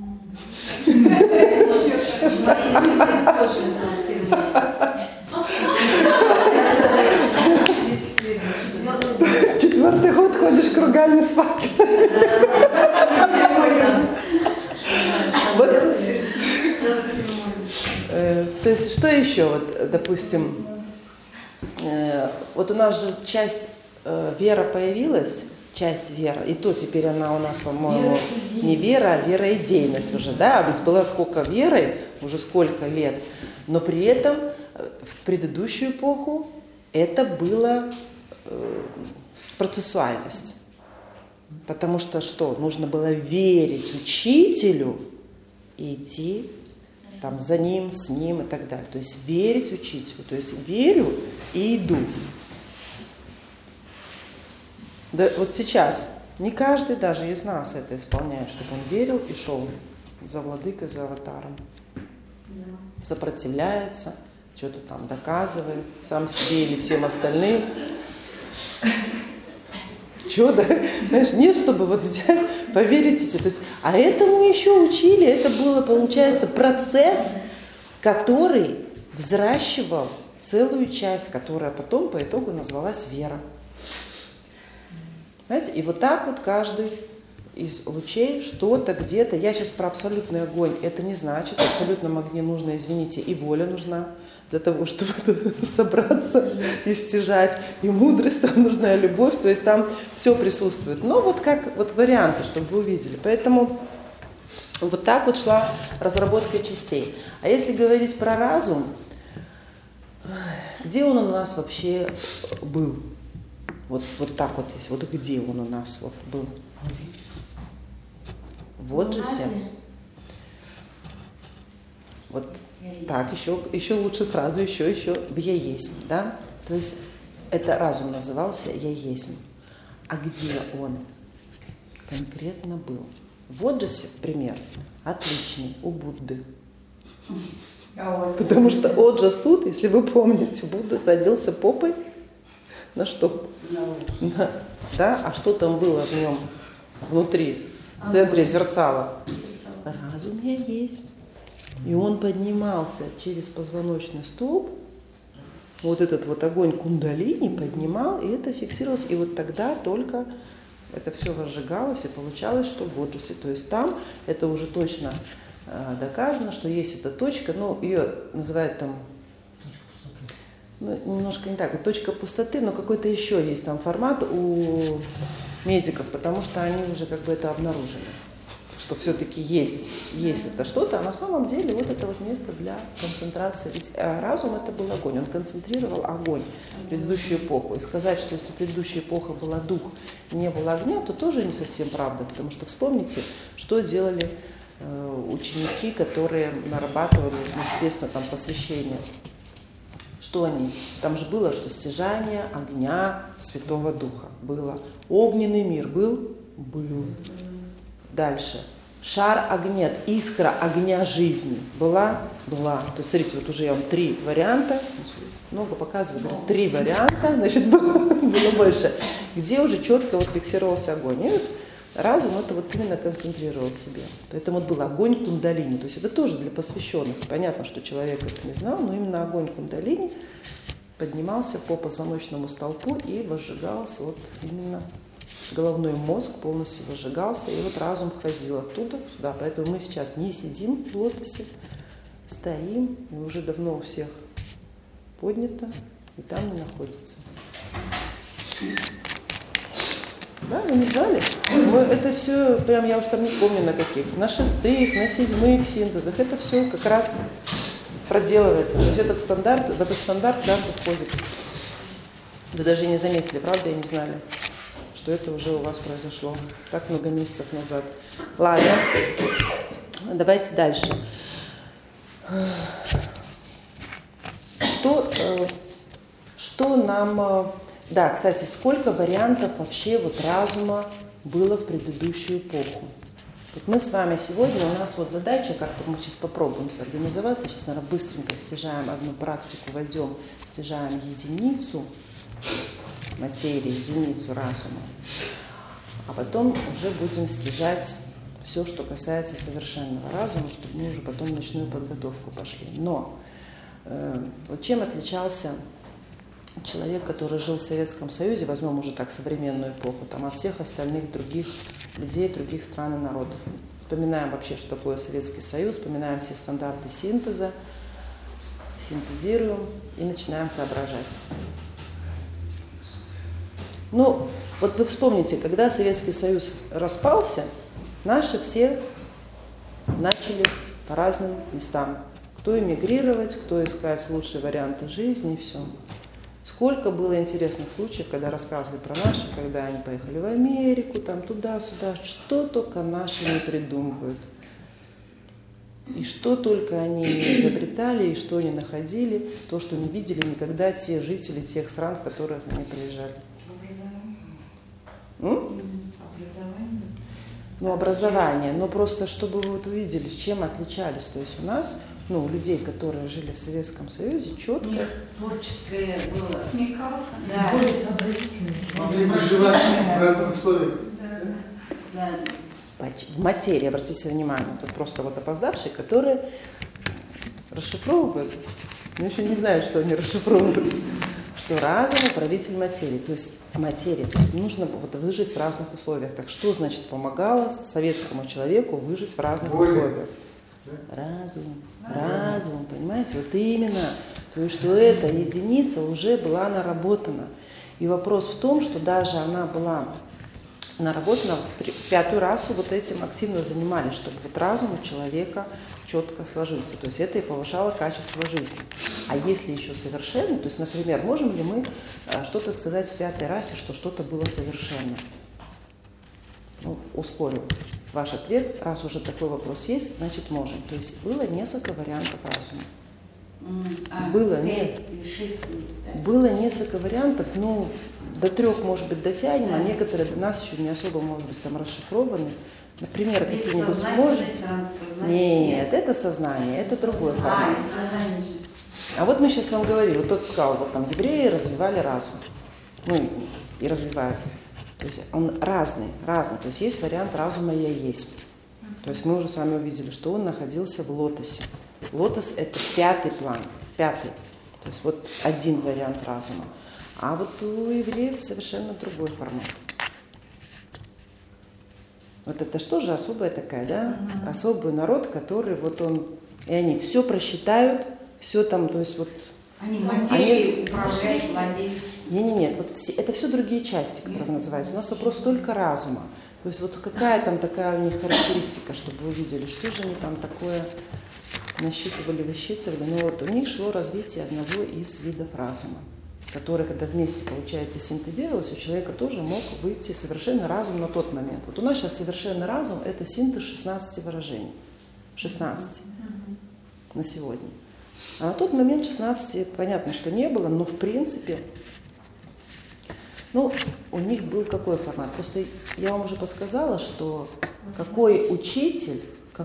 Четвертый год ходишь кругами с факелами. То есть что еще, вот, допустим, вот у нас же часть вера появилась, часть вера, и то теперь она у нас, по-моему, не вера, а вероидейность уже, да, ведь было сколько веры, уже сколько лет, но при этом в предыдущую эпоху это была процессуальность, потому что что, нужно было верить учителю и идти там за ним, с ним и так далее. То есть верить учителю. То есть верю и иду. Да, вот сейчас не каждый даже из нас это исполняет, чтобы он верил и шел за владыкой, за аватаром. Сопротивляется, что-то там доказывает, сам себе или всем остальным. Чего, да? Знаешь, не чтобы вот взять, поверить себе. То есть, а этому еще учили, это было, получается, процесс, который взращивал целую часть, которая потом по итогу назвалась вера. Знаете, и вот так вот каждый из лучей что-то где-то. Я сейчас про абсолютный огонь. Это не значит, в абсолютном огне нужно, извините, и воля нужна для того, чтобы собраться и стяжать, и мудрость там нужна, и любовь. То есть там все присутствует. Но вот как вот варианты, чтобы вы увидели. Поэтому вот так вот шла разработка частей. А если говорить про разум, где он у нас вообще был? Вот так вот есть. Вот где он у нас вот был? Вот же все. Вот так, еще лучше сразу, еще в «я есть», да? То есть это разум назывался «я есть». А где он конкретно был? В Оджасе пример отличный у Будды. Потому что Оджас тут, если вы помните, Будда садился попой на что? Да? А что там было в нем внутри, в центре зерцала? Разум «я есть». И он поднимался через позвоночный столб, вот этот вот огонь кундалини поднимал, и это фиксировалось, и вот тогда только это все возжигалось, и получалось, что в Оджасе. То есть там это уже точно доказано, что есть эта точка, ну, ее называют там, ну, немножко не так, вот точка пустоты, но какой-то еще есть там формат у медиков, потому что они уже как бы это обнаружили, что все-таки есть это что-то, а на самом деле вот это вот место для концентрации. Ведь разум это был огонь, он концентрировал огонь в предыдущую эпоху. И сказать, что если предыдущая эпоха была дух, не было огня, то тоже не совсем правда, потому что вспомните, что делали ученики, которые нарабатывали, естественно, там посвящение. Что они? Там же было, что стяжание огня Святого Духа было. Огненный мир был? Был. Дальше. Шар огня, искра огня жизни была? Была. То есть, смотрите, вот уже я вам 3 варианта, много показываю, говорю, 3 варианта, значит, было больше, где уже четко вот фиксировался огонь. И вот разум это вот именно концентрировал в себе. Поэтому вот был огонь кундалини. То есть это тоже для посвященных. Понятно, что человек это не знал, но именно огонь кундалини поднимался по позвоночному столпу и возжигался вот именно головной мозг полностью возжигался, и вот разум входил оттуда сюда. Поэтому мы сейчас не сидим в лотосе, стоим, и уже давно у всех поднято, и там не находится. Да, вы не знали? Мы это все, прям я уж там не помню на каких, на 6-х, на 7-х синтезах, это все как раз проделывается. То есть в этот стандарт каждый входит. Вы даже не заметили, правда, и не знали, что это уже у вас произошло так много месяцев назад. Ладно, давайте дальше. Что нам... Да, кстати, сколько вариантов вообще вот разума было в предыдущую эпоху? Вот мы с вами сегодня, у нас вот задача, как-то мы сейчас попробуем сорганизоваться, сейчас, наверное, быстренько стяжаем одну практику, войдем, стяжаем единицу материи, единицу разума, а потом уже будем стяжать все, что касается совершенного разума, чтобы мы уже потом в ночную подготовку пошли. Но вот чем отличался человек, который жил в Советском Союзе, возьмем уже так современную эпоху, там, от всех остальных других людей, других стран и народов. Вспоминаем вообще, что такое Советский Союз, вспоминаем все стандарты синтеза, синтезируем и начинаем соображать. Ну, вот вы вспомните, когда Советский Союз распался, наши все начали по разным местам. Кто эмигрировать, кто искать лучшие варианты жизни и все. Сколько было интересных случаев, когда рассказывали про наши, когда они поехали в Америку, там туда-сюда, что только наши не придумывают. И что только они не изобретали, и что они находили, то, что не видели никогда те жители тех стран, в которых они приезжали. Образование. Ну, образование, но просто чтобы вы вот увидели, чем отличались. То есть у нас, ну, у людей, которые жили в Советском Союзе, четко... У них творческое было. Смекалка. Да. Более сообразительные. Они выживают в разных условиях. Да. Да. В материи, обратите внимание, тут просто вот опоздавшие, которые расшифровывают, но еще не знают, что они расшифровывают, что разум – управитель материи, то есть материя, то есть нужно вот выжить в разных условиях. Так что значит помогало советскому человеку выжить в разных условиях? Разум, понимаете, вот именно, то есть что эта единица уже была наработана. И вопрос в том, что даже она была наработано вот в пятую расу вот этим активно занимались, чтобы вот разум у человека четко сложился. То есть это и повышало качество жизни. А если еще совершенно, то есть, например, можем ли мы что-то сказать в пятой расе, что что-то было совершенно? Ну, ускорю ваш ответ. Раз уже такой вопрос есть, значит можем. То есть было несколько вариантов разума. Было, нет. Было несколько вариантов, ну, до 3, может быть, дотянем, а некоторые до нас еще не особо, может быть, там расшифрованы. Например, какие-нибудь можем? Нет, это сознание, это другой формат. А вот мы сейчас вам говорили, вот тот сказал, вот там евреи развивали разум. Ну, и развивают. То есть он разный. То есть есть вариант разума «я есть». То есть мы уже с вами увидели, что он находился в лотосе. Лотос – это 5-й план, 5-й. То есть вот один вариант разума. А вот у евреев совершенно другой формат. Вот это что же особая такая, да? Особый народ, который вот он, и они все просчитают, все там, то есть вот... Они материей управляют, владеют. Нет, вот это все другие части, которые называются. У нас вопрос только разума. То есть вот какая там такая у них характеристика, чтобы вы увидели, что же они там такое насчитывали, высчитывали. Но вот у них шло развитие одного из видов разума, который, когда вместе, получается, синтезировалось, у человека тоже мог выйти совершенный разум на тот момент. Вот у нас сейчас совершенный разум – это синтез 16 выражений. 16 на сегодня. А на тот момент 16, понятно, что не было, но в принципе, ну, у них был какой формат? Просто я вам уже подсказала, что какой учитель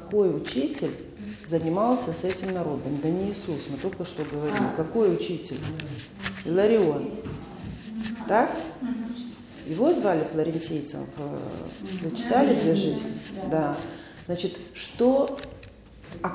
занимался с этим народом? Да не Иисус, мы только что говорили. Какой учитель? Иларион. Так? Его звали флорентийцем. Вы читали «Две жизни»? Да. Значит, на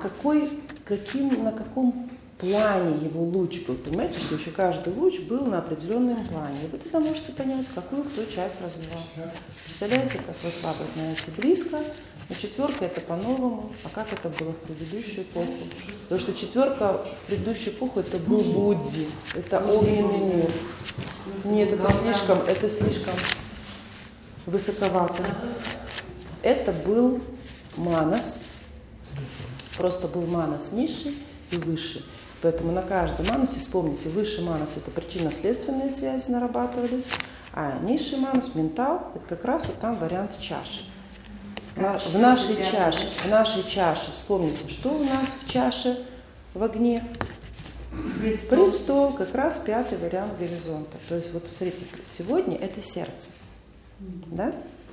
каком плане его луч был? Понимаете, что еще каждый луч был на определенном плане. И вы тогда можете понять, какую кто часть развивал. Представляете, как вы слабо знаете близко, но 4 это по-новому, а как это было в предыдущую эпоху? Потому что 4 в предыдущую эпоху это был Будди, это огненный мир. Нет, это слишком высоковато. Это был Манас, просто был Манас низший и высший. Поэтому на каждом Манасе, вспомните, высший Манас – это причинно-следственные связи нарабатывались, а низший Манас, ментал, это как раз вот там вариант чаши. В нашей чаше, вспомните, что у нас в чаше в огне? Престол, как раз 5-й вариант горизонта. То есть вот посмотрите, сегодня это сердце, да?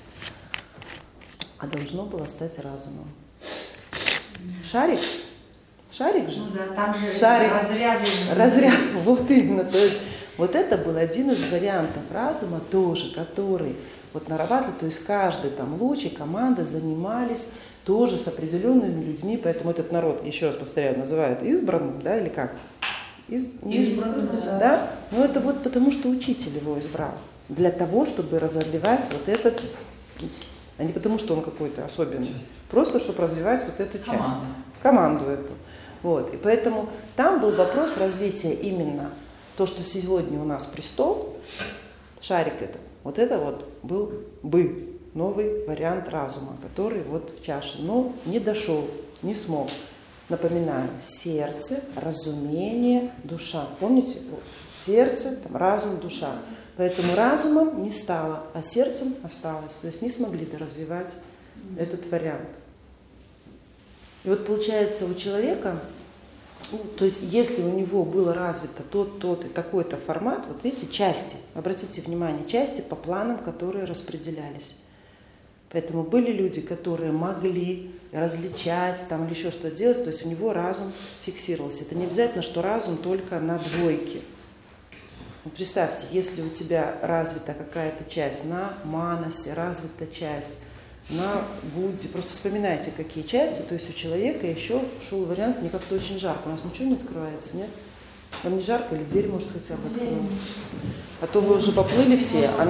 А должно было стать разумом. Шарик же? Ну да, там же Шарик. разряды. Вот именно. То есть вот это был один из вариантов разума тоже, который вот нарабатывали, то есть каждый там луч и команда занимались тоже с определенными людьми, поэтому этот народ, еще раз повторяю, называют избранным, да, или как? Избранным, да. Но это вот потому, что учитель его избрал, для того, чтобы развивать вот этот, а не потому, что он какой-то особенный, просто чтобы развивать вот эту часть, команду эту. Вот. И поэтому там был вопрос развития именно то, что сегодня у нас престол, шарик это вот был бы новый вариант разума, который вот в чаше, но не дошел, не смог. Напоминаю, сердце, разумение, душа. Помните? Сердце, там, разум, душа. Поэтому разумом не стало, а сердцем осталось. То есть не смогли развивать этот вариант. И вот получается у человека, то есть если у него было развито тот и такой-то формат, вот видите, части, обратите внимание, части по планам, которые распределялись. Поэтому были люди, которые могли различать там, или еще что-то делать, то есть у него разум фиксировался. Это не обязательно, что разум только на двойке. Вот представьте, если у тебя развита какая-то часть на манасе, развита часть на Будде, просто вспоминайте, какие части, то есть у человека еще шел вариант, мне как-то очень жарко, у нас ничего не открывается, нет? Вам не жарко или дверь, может, хотя бы откроем? А то вы уже поплыли все, а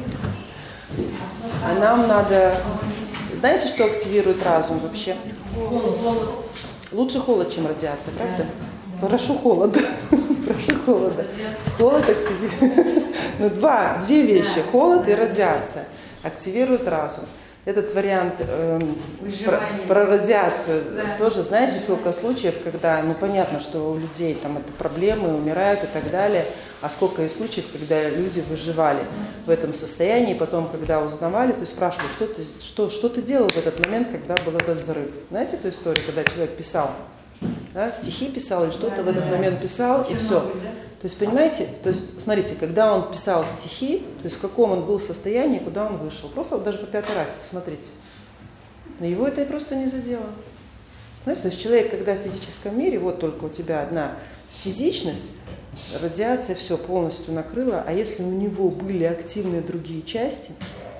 нам надо... Знаете, что активирует разум вообще? Холод. Лучше холод, чем радиация, правда? Прошу холода. Прошу холода. Холод активирует. Ну, две вещи. Холод и радиация. активирует разум. Этот вариант Выживание. про радиацию Да. тоже, знаете, сколько случаев, когда, ну понятно, что у людей там это проблемы, умирают и так далее, а сколько и случаев, когда люди выживали в этом состоянии, потом, когда узнавали, то есть спрашивали, что ты делал в этот момент, когда был этот взрыв. Знаете эту историю, когда человек писал, да, стихи писал или что-то в этот момент писал, и все. То есть, понимаете, то есть, смотрите, когда он писал стихи, то есть в каком он был состоянии, куда он вышел. Просто вот даже по 5-й раз посмотрите. Но его это и просто не задело. Знаете, то есть человек, когда в физическом мире, вот только у тебя одна физичность, радиация все полностью накрыла, а если у него были активные другие части,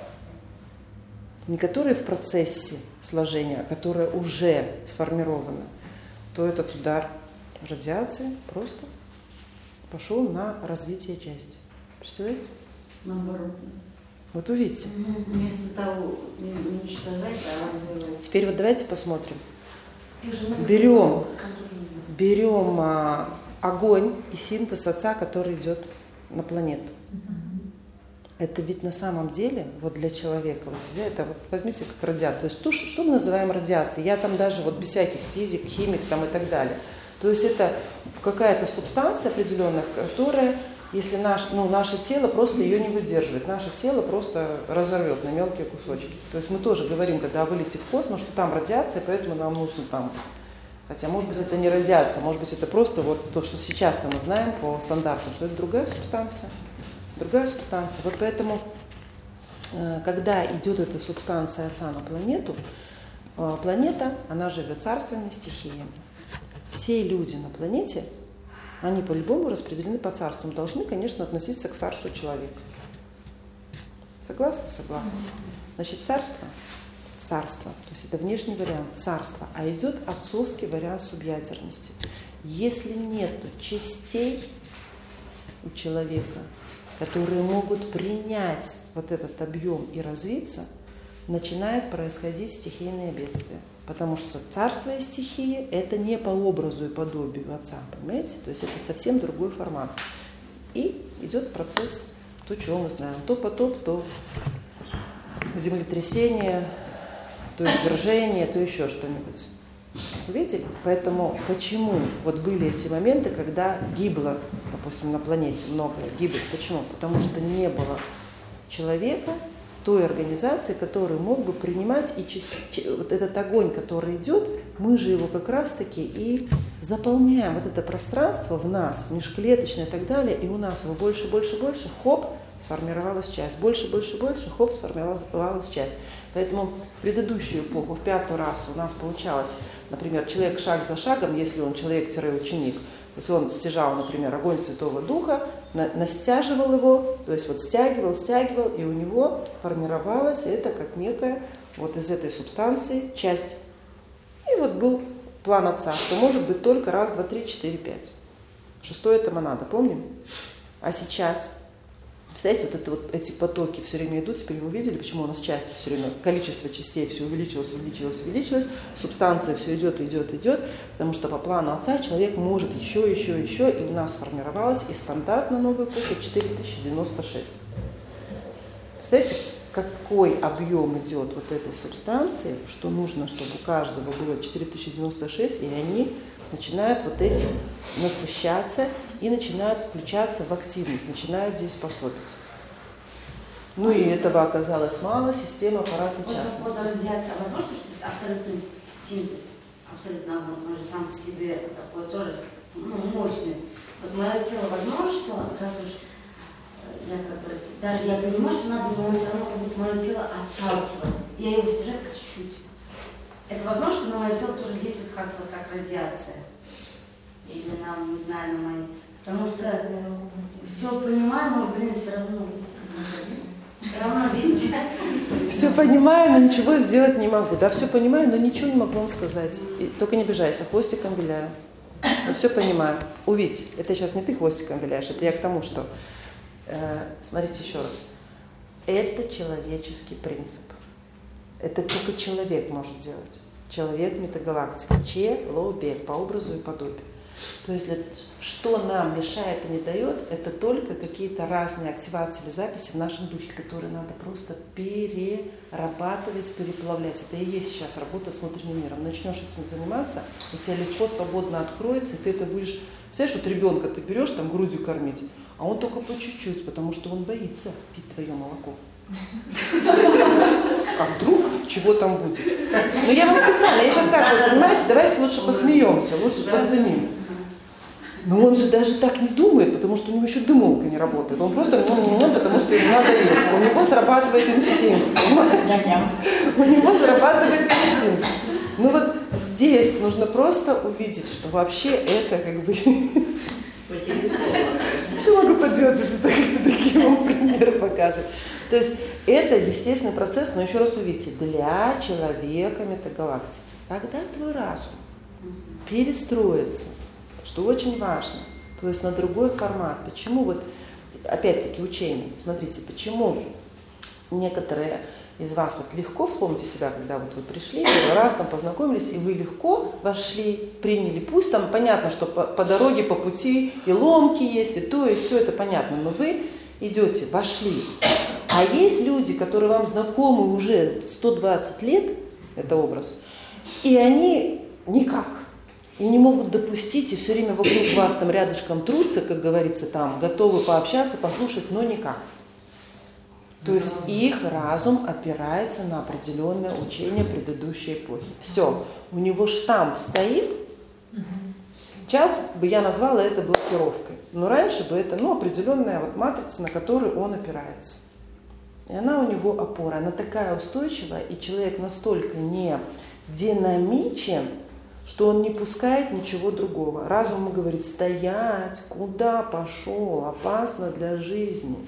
не которые в процессе сложения, а которые уже сформированы, то этот удар радиации просто пошел на развитие части. Представляете? Наоборот. Вот увидите. Вместо того, уничтожать, а развивать. Теперь вот давайте посмотрим. Их же много. Берем огонь и синтез Отца, который идет на планету. Это ведь на самом деле, вот для человека, вот, это вот возьмите как радиацию. То есть то, что мы называем радиацией, я там даже вот без всяких физик, химик там и так далее. То есть это какая-то субстанция определенная, которая, если наше тело просто ее не выдерживает, наше тело просто разорвет на мелкие кусочки. То есть мы тоже говорим, когда вылетим в космос, что там радиация, поэтому нам нужно там. Хотя, может быть, это не радиация, может быть, это просто вот то, что сейчас-то мы знаем по стандарту, что это другая субстанция. Другая субстанция. Вот поэтому, когда идет эта субстанция Отца на планету, планета, она живет царствами, стихиями. Все люди на планете, они по-любому распределены по царствам, должны, конечно, относиться к царству человека. Согласны? Согласны. Значит, царство, то есть это внешний вариант царства, а идет отцовский вариант субъядерности. Если нет частей у человека, которые могут принять вот этот объем и развиться, начинает происходить стихийное бедствие. Потому что царство и стихии – это не по образу и подобию Отца, понимаете? То есть это совсем другой формат. И идет процесс, то, чего мы знаем. То потоп, то землетрясение, то извержение, то еще что-нибудь. Видите? Поэтому почему вот были эти моменты, когда гибло, допустим, на планете многое гибло? Почему? Потому что не было человека, той организации, который мог бы принимать и вот этот огонь, который идет, мы же его как раз-таки и заполняем, вот это пространство в нас, межклеточное и так далее, и у нас его больше, больше, больше, хоп, сформировалась часть, больше, больше, больше, хоп, сформировалась часть. Поэтому в предыдущую эпоху, в 5-й раз у нас получалось, например, человек шаг за шагом, если он человек-ученик, то есть он стяжал, например, огонь Святого Духа, настяживал его, то есть вот стягивал, и у него формировалась это как некая вот из этой субстанции часть. И вот был план Отца, что может быть только раз, два, три, четыре, пять. 6-й это монада, помним? А сейчас, представляете, вот эти потоки все время идут, теперь вы увидели, почему у нас части все время, количество частей все увеличилось, субстанция все идет, потому что по плану Отца человек может еще, и у нас сформировалась и стандарт на новую эпоху 4096. Представляете, какой объем идет вот этой субстанции, что нужно, чтобы у каждого было 4096, и они начинают вот этим насыщаться и начинают включаться в активность, начинают дееспособить. Ну и этого оказалось мало, система аппаратной частности. Вот радиация, возможно, что есть абсолютный синтез, абсолютно огонь, он же сам по себе такой тоже мощный. Вот мое тело, возможно, что, раз уж я как бы, даже я понимаю, что надо, но все равно как будто мое тело отталкивает. Я его стяжаю по чуть-чуть. Это возможно, что на мое тело тоже действует как вот как радиация. Или не знаю, на мои. Потому что все понимаю, но, все равно, все равно, видите. Все понимаю, но ничего сделать не могу. Да, все понимаю, но ничего не могу вам сказать. И только не обижайся, хвостиком виляю. Но все понимаю. Увидь, это сейчас не ты хвостиком виляешь, это я к тому, что... смотрите еще раз. Это человеческий принцип. Это только человек может делать. Человек метагалактика. Человек по образу и подобию. То есть что нам мешает и не дает, это только какие-то разные активации или записи в нашем духе, которые надо просто перерабатывать, переплавлять. Это и есть сейчас работа с внутренним миром. Начнешь этим заниматься, у тебя легко, свободно откроется, и ты это будешь... Знаешь, вот ребенка ты берешь там грудью кормить, а он только по чуть-чуть, потому что он боится пить твое молоко. А вдруг чего там будет? Ну я вам специально, я сейчас так вот, понимаете, давайте лучше посмеемся, лучше подзамим. Но он же даже так не думает, потому что у него еще дымолка не работает. Он просто, потому что ему надо есть. У него срабатывает инстинкт, понимаешь? У него срабатывает инстинкт. Ну вот здесь нужно просто увидеть, что вообще это как бы... Что могу поделать, если таким вам пример показывать? То есть это естественный процесс, но еще раз увидите, для человека метагалактики. Когда твой разум перестроится, что очень важно, то есть на другой формат. Почему вот, опять-таки, учение, смотрите, почему некоторые из вас вот легко, вспомните себя, когда вот вы пришли, первый раз там познакомились, и вы легко вошли, приняли, пусть там понятно, что по дороге, по пути и ломки есть, и то, и все это понятно, но вы идете, вошли. А есть люди, которые вам знакомы уже 120 лет, это образ, и они никак. И не могут допустить, и все время вокруг вас там рядышком трутся, как говорится, там, готовы пообщаться, послушать, но никак. То есть их разум опирается на определенное учение предыдущей эпохи. Все, у него штамп стоит, сейчас бы я назвала это блокировкой, но раньше бы это определенная вот матрица, на которую он опирается. И она у него опора, она такая устойчивая, и человек настолько не динамичен, что он не пускает ничего другого. Разум ему говорит: стоять, куда пошел, опасно для жизни.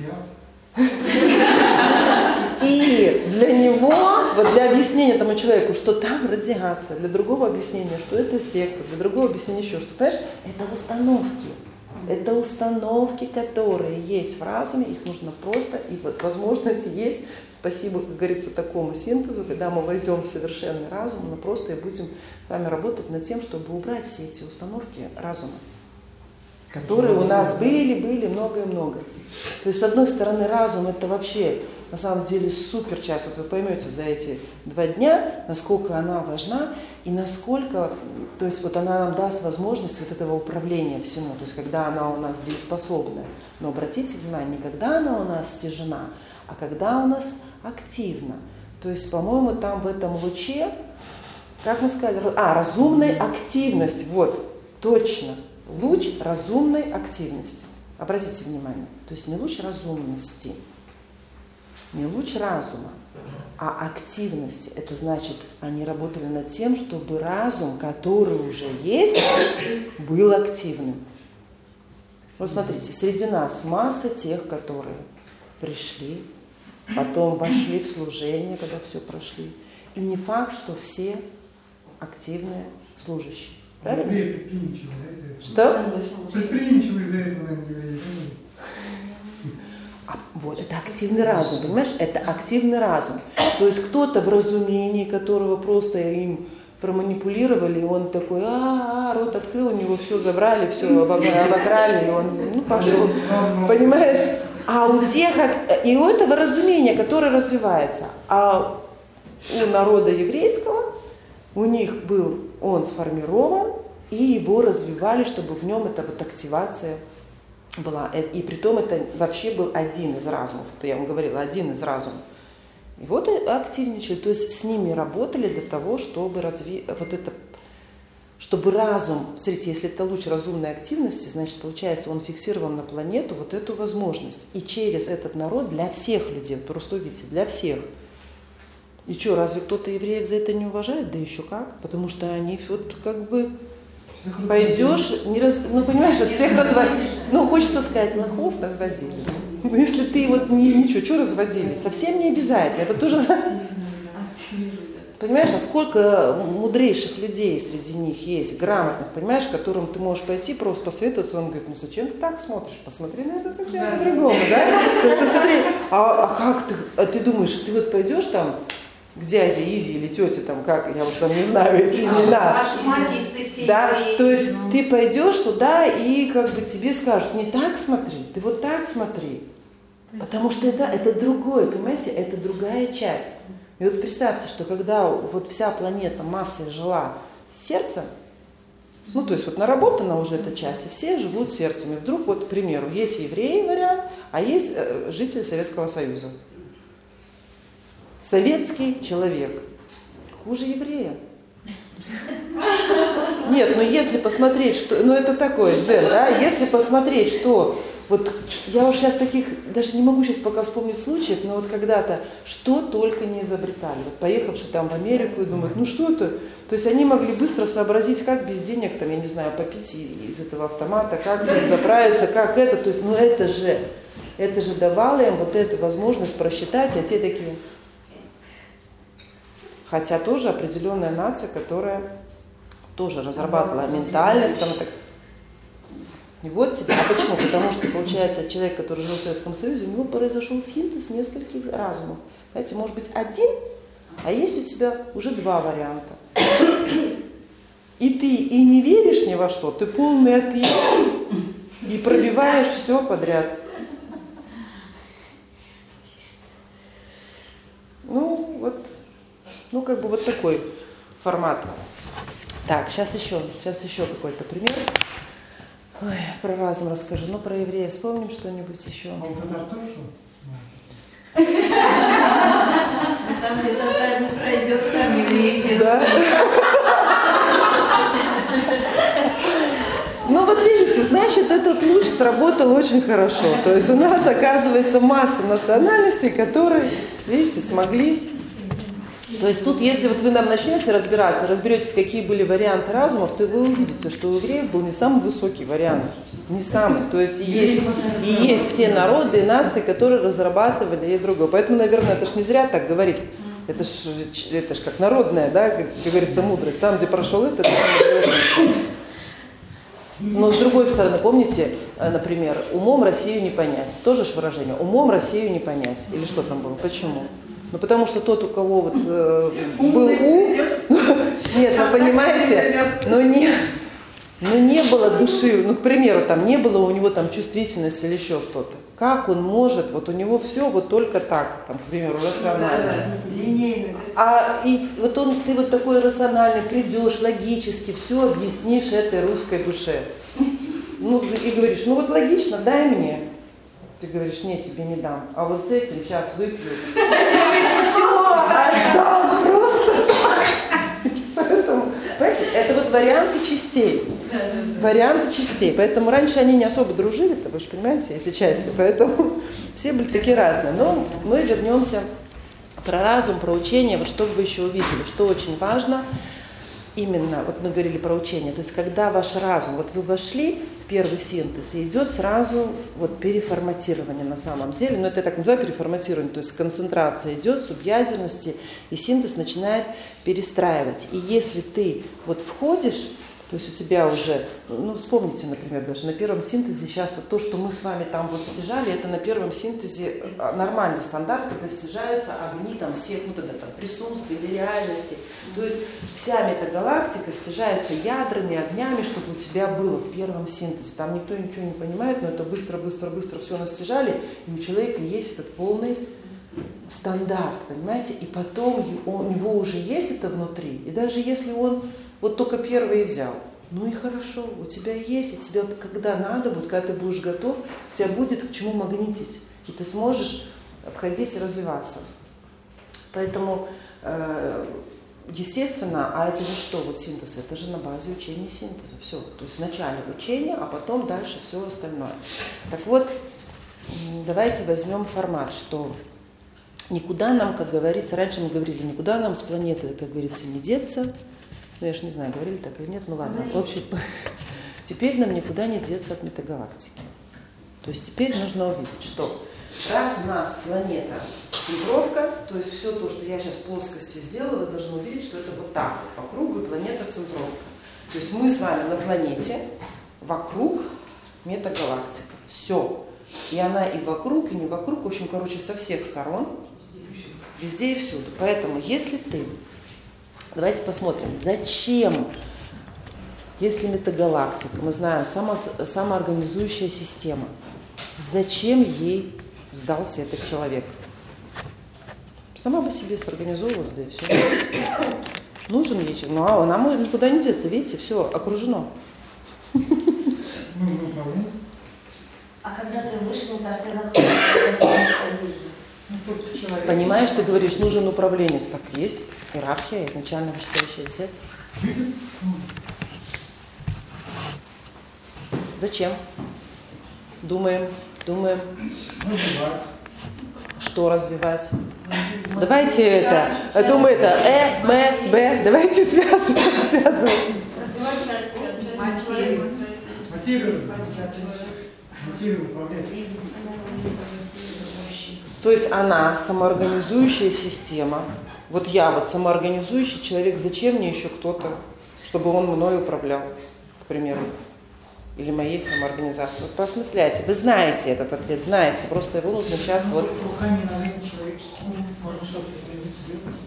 И для него, вот для объяснения этому человеку, что там радиация, для другого объяснения, что это секта, для другого объяснения еще что, понимаешь, это установки. Это установки, которые есть в разуме, их нужно просто, и вот возможность есть, спасибо, как говорится, такому синтезу, когда мы войдем в совершенный разум, мы просто и будем с вами работать над тем, чтобы убрать все эти установки разума, которые у нас были много. То есть, с одной стороны, разум — это вообще, на самом деле, супер часть. Вот вы поймете за эти 2 дня, насколько она важна и насколько, то есть, вот она нам даст возможность вот этого управления всему, то есть, когда она у нас дееспособная. Но обратите внимание, не когда она у нас стяжена, а когда у нас активна. То есть, по-моему, там в этом луче, как мы сказали, разумной активности, вот, точно, луч разумной активности. Обратите внимание, то есть не луч разумности, не луч разума, а активности. Это значит, они работали над тем, чтобы разум, который уже есть, был активным. Вот смотрите, среди нас масса тех, которые пришли, потом вошли в служение, когда все прошли. И не факт, что все активные служащие. Правильно? Что? Предприимчивый из-за этого, наверное, говорит. Вот, это активный разум, понимаешь? Это активный разум. То есть кто-то в разумении, которого просто им проманипулировали, и он такой, рот открыл, у него все забрали, все обокрали, и он, пошел. Понимаешь? А у тех, и у этого разумения, которое развивается, а у народа еврейского, у них был, он сформирован, и его развивали, чтобы в нем эта вот активация была. И притом это вообще был один из разумов. Это я вам говорила, один из разумов. И вот активничали, то есть с ними работали для того, чтобы чтобы разум, смотрите, если это луч разумной активности, значит, получается, он фиксирован на планету вот эту возможность. И через этот народ для всех людей, просто увидите, для всех. И что, разве кто-то евреев за это не уважает? Да еще как, потому что они вот как бы пойдешь, понимаешь, вот всех разводили, хочется сказать, лохов разводили. Но если ты вот ничего, что разводили? Совсем не обязательно, это тоже... Понимаешь, а сколько мудрейших людей среди них есть, грамотных, понимаешь, которым ты можешь пойти просто посоветоваться, он говорит, зачем ты так смотришь, посмотри на это совсем по-другому, да? То есть посмотри, как ты думаешь, ты вот пойдешь там, к дяде Изи или тете, там, как, я уж там не знаю эти имена. Ваши мать из всей Да, Кореи. то есть ты пойдешь туда и как бы тебе скажут, не так смотри, ты вот так смотри. Потому что это другое, понимаете, это другая часть. И вот представьте, что когда вот вся планета массой жила сердцем, ну то есть вот наработана уже эта часть, и все живут сердцем. И вдруг вот, к примеру, есть евреи вариант, а есть жители Советского Союза. Советский человек хуже еврея. Нет, ну если посмотреть, что, ну это такое дзен, да, если посмотреть, что, вот я уж сейчас таких, даже не могу сейчас пока вспомнить случаев, но вот когда-то, что только не изобретали, вот поехавшие там в Америку и думают, ну что это, то есть они могли быстро сообразить, как без денег, там, я не знаю, попить из этого автомата, как заправиться, как это, то есть, ну это же давало им вот эту возможность просчитать, а те такие... Хотя тоже определенная нация, которая тоже разрабатывала ментальность. Там, так... И вот тебе. А почему? Потому что, получается, человек, который жил в Советском Союзе, у него произошел синтез нескольких разумов. Знаете, может быть один, а есть у тебя уже два варианта. И ты и не веришь ни во что, ты полный атеист и пробиваешь все подряд. Ну, вот... Ну, как бы вот такой формат. Так, сейчас еще какой-то пример. Ой, про разум расскажу. Ну, про еврея вспомним что-нибудь еще. А вот это тоже? Там где татар не пройдет, там евреи. Да? Ну, вот видите, значит, этот луч сработал очень хорошо. То есть у нас, оказывается, масса национальностей, которые, видите, смогли... То есть тут, если вот вы нам начнете разбираться, разберетесь, какие были варианты разумов, то вы увидите, что у евреев был не самый высокий вариант, не самый. То есть и есть те народы и нации, которые разрабатывали и другое. Поэтому, наверное, это ж не зря так говорит. Это ж как народная, да, как говорится, мудрость. Там, где прошел это. Но с другой стороны, помните, например, умом Россию не понять. Тоже ж выражение. Умом Россию не понять. Или что там было? Почему? Ну, потому что тот, у кого вот был ум, нет, ну, понимаете, но не было души, ну, к примеру, там не было у него там чувствительности или еще что-то. Как он может, вот у него все вот только так, там, к примеру, рационально. А и вот ты вот такой рациональный, придешь, логически все объяснишь этой русской душе. Ну, и говоришь, ну вот логично, дай мне. Ты говоришь, нет, тебе не дам. А вот с этим сейчас выпью. И все, отдам просто так. Поэтому, понимаете, это вот варианты частей. Варианты частей. Поэтому раньше они не особо дружили-то, вы же понимаете, эти части. Поэтому все были такие разные. Но мы вернемся про разум, про учение. Вот что вы еще увидели, что очень важно. Именно, вот мы говорили про учение, то есть когда ваш разум, вот вы вошли в первый синтез, и идет сразу вот переформатирование на самом деле, но это я так называю переформатирование, то есть концентрация идет, субъядерности, и синтез начинает перестраивать. И если ты вот входишь, то есть у тебя уже, ну вспомните, например, даже на первом синтезе сейчас вот то, что мы с вами там вот стяжали, это на первом синтезе нормальный стандарт, когда стяжаются огни там всех, ну тогда там присутствия или реальности. То есть вся метагалактика стяжается ядрами, огнями, чтобы у тебя было в первом синтезе. Там никто ничего не понимает, но это быстро все настяжали, и у человека есть этот полный стандарт, понимаете? И потом у него уже есть это внутри, и даже если он вот только первый взял. Ну и хорошо, у тебя есть, и тебе когда надо будет, когда ты будешь готов, тебя будет к чему магнитить. И ты сможешь входить и развиваться. Поэтому, естественно, а это же что, вот синтез, это же на базе учения синтеза. Все, то есть вначале учение, а потом дальше все остальное. Так вот, давайте возьмем формат, что никуда нам, как говорится, раньше мы говорили, никуда нам с планеты, как говорится, не деться. Ну, я же не знаю, говорили так или нет, ну ладно. В общем, теперь нам никуда не деться от метагалактики. То есть теперь нужно увидеть, что раз у нас планета центровка, то есть все то, что я сейчас в плоскости сделала, вы должны увидеть, что это вот так вот, по кругу планета центровка. То есть мы с вами на планете, вокруг метагалактика. Все. И она и вокруг, и не вокруг, в общем, короче, со всех сторон. Везде и всюду. Поэтому, если ты... Давайте посмотрим, зачем, если метагалактика, мы знаем, самоорганизующая система, зачем ей сдался этот человек? Сама бы себе сорганизовалась, да и все. Нужен ей человек. Ну, она может никуда не деться, видите, все окружено. Нужно управлять. А когда ты выше, мне кажется, находишься. Понимаешь, ты говоришь, нужен управленец. Так есть иерархия, изначально вышестоящий отец. Зачем? Думаем. Развивать. Что развивать? Давайте это, Б, давайте связывать. Материю управлять. То есть она самоорганизующая система. Вот я вот самоорганизующий человек, зачем мне еще кто-то, чтобы он мной управлял, к примеру, или моей самоорганизацией? Вот поосмысляйте. Вы знаете этот ответ, знаете, просто его нужно сейчас вот... Руками ногами человеческими. Можно что-то сделать.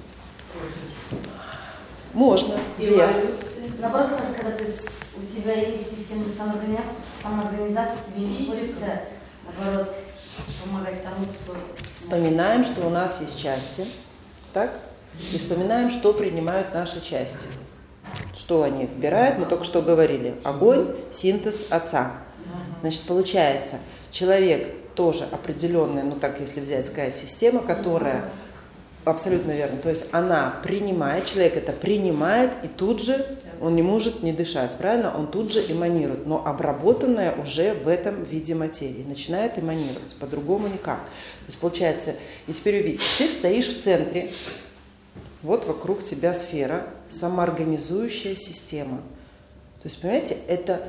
Можно. Где? Наоборот, кажется, когда у тебя есть система самоорганизации, тебе не приходится, наоборот, помогать тому, кто... Вспоминаем, что у нас есть части, так? И вспоминаем, что принимают наши части. Что они вбирают, мы только что говорили. Огонь, синтез отца. Значит, получается, человек тоже определенная, ну так, если взять, сказать, система, которая абсолютно верно, то есть она принимает, человек это принимает, и тут же он не может не дышать, правильно? Он тут же эманирует, но обработанное уже в этом виде материи начинает эманировать, по-другому никак. То есть получается, и теперь увидите, ты стоишь в центре, вот вокруг тебя сфера, самоорганизующая система. То есть, понимаете, это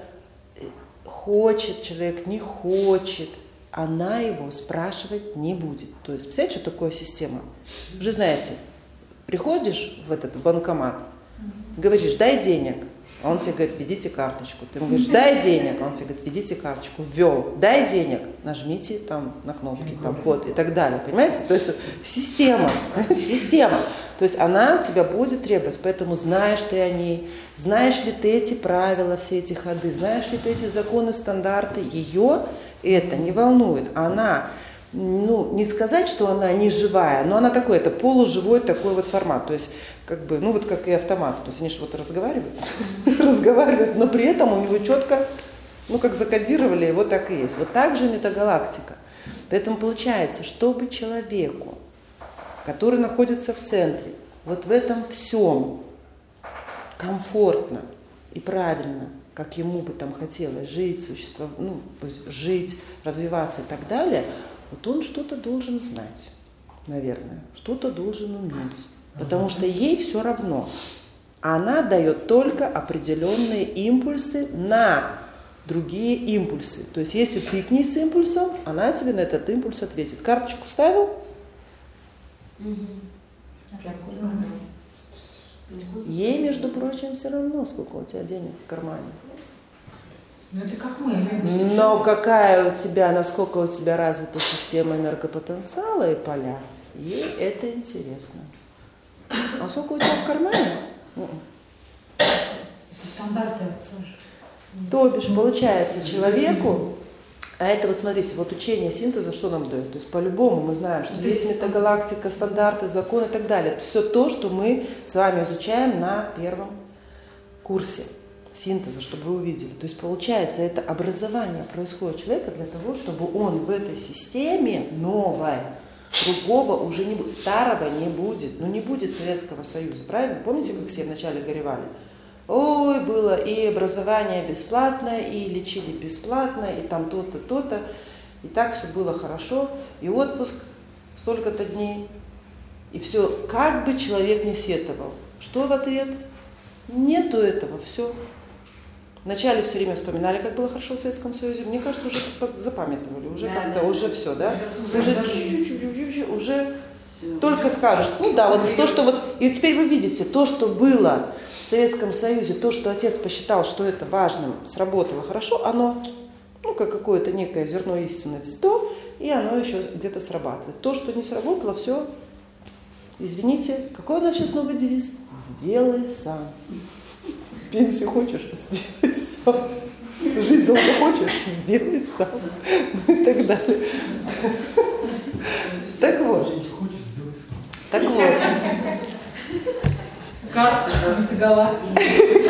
хочет человек, не хочет, она его спрашивать не будет. То есть, представляете, что такое система? Вы же знаете, приходишь в этот банкомат, говоришь, дай денег, а он тебе говорит, введите карточку. Ты ему говоришь, дай денег, а он тебе говорит, введите карточку. Ввел, дай денег, нажмите там на кнопки, там код и так далее. Понимаете? То есть система. То есть она у тебя будет требовать, поэтому знаешь ты о ней, знаешь ли ты эти правила, все эти ходы, знаешь ли ты эти законы, стандарты, ее это не волнует. Она, ну, не сказать, что она не живая, но она такой, это полуживой такой вот формат. То есть, как бы, ну вот как и автомат. То есть они же вот разговаривают, но при этом у него четко, ну как закодировали, его так и есть. Вот так же метагалактика. Поэтому получается, чтобы человеку, который находится в центре, вот в этом всем комфортно и правильно, как ему бы там хотелось жить, существовать, ну, то есть жить, развиваться и так далее, вот он что-то должен знать, наверное, что-то должен уметь, потому что ей все равно. Она дает только определенные импульсы на другие импульсы. То есть если ты к ней с импульсом, она тебе на этот импульс ответит. Карточку вставил? Ей, между прочим, все равно, сколько у тебя денег в кармане. Ну это как мы. Но какая у тебя, насколько у тебя развита система энергопотенциала и поля, ей это интересно. А сколько у тебя в кармане? Это стандарты отца. То бишь, получается, человеку, а это вот смотрите, вот учение синтеза что нам дает? То есть по-любому мы знаем, что есть метагалактика, стандарты, законы и так далее. Это все то, что мы с вами изучаем на первом курсе синтеза, чтобы вы увидели. То есть получается, это образование происходит человека для того, чтобы он в этой системе новой, другого уже не будет, старого не будет, ну не будет Советского Союза, правильно? Помните, как все вначале горевали? Ой, было и образование бесплатное, и лечили бесплатно, и там то-то, то-то, и так все было хорошо, и отпуск столько-то дней, и все, как бы человек не сетовал. Что в ответ? Нету этого, все. Вначале все время вспоминали, как было хорошо в Советском Союзе, мне кажется, уже запамятовали, уже да, как-то, да, уже все, да? Уже только скажешь, ну да, вот то, что вот, и теперь вы видите, то, что было в Советском Союзе, то, что отец посчитал, что это важным, сработало хорошо, оно, ну, как какое-то некое зерно истины взято, и оно еще где-то срабатывает. То, что не сработало, все Извините, какой у нас сейчас новый девиз? Сделай сам. Пенсию хочешь? Сделай сам. Жизнь долго хочешь? Сделай сам. Ну и так далее. Так вот. Так вот. Карточка галактики.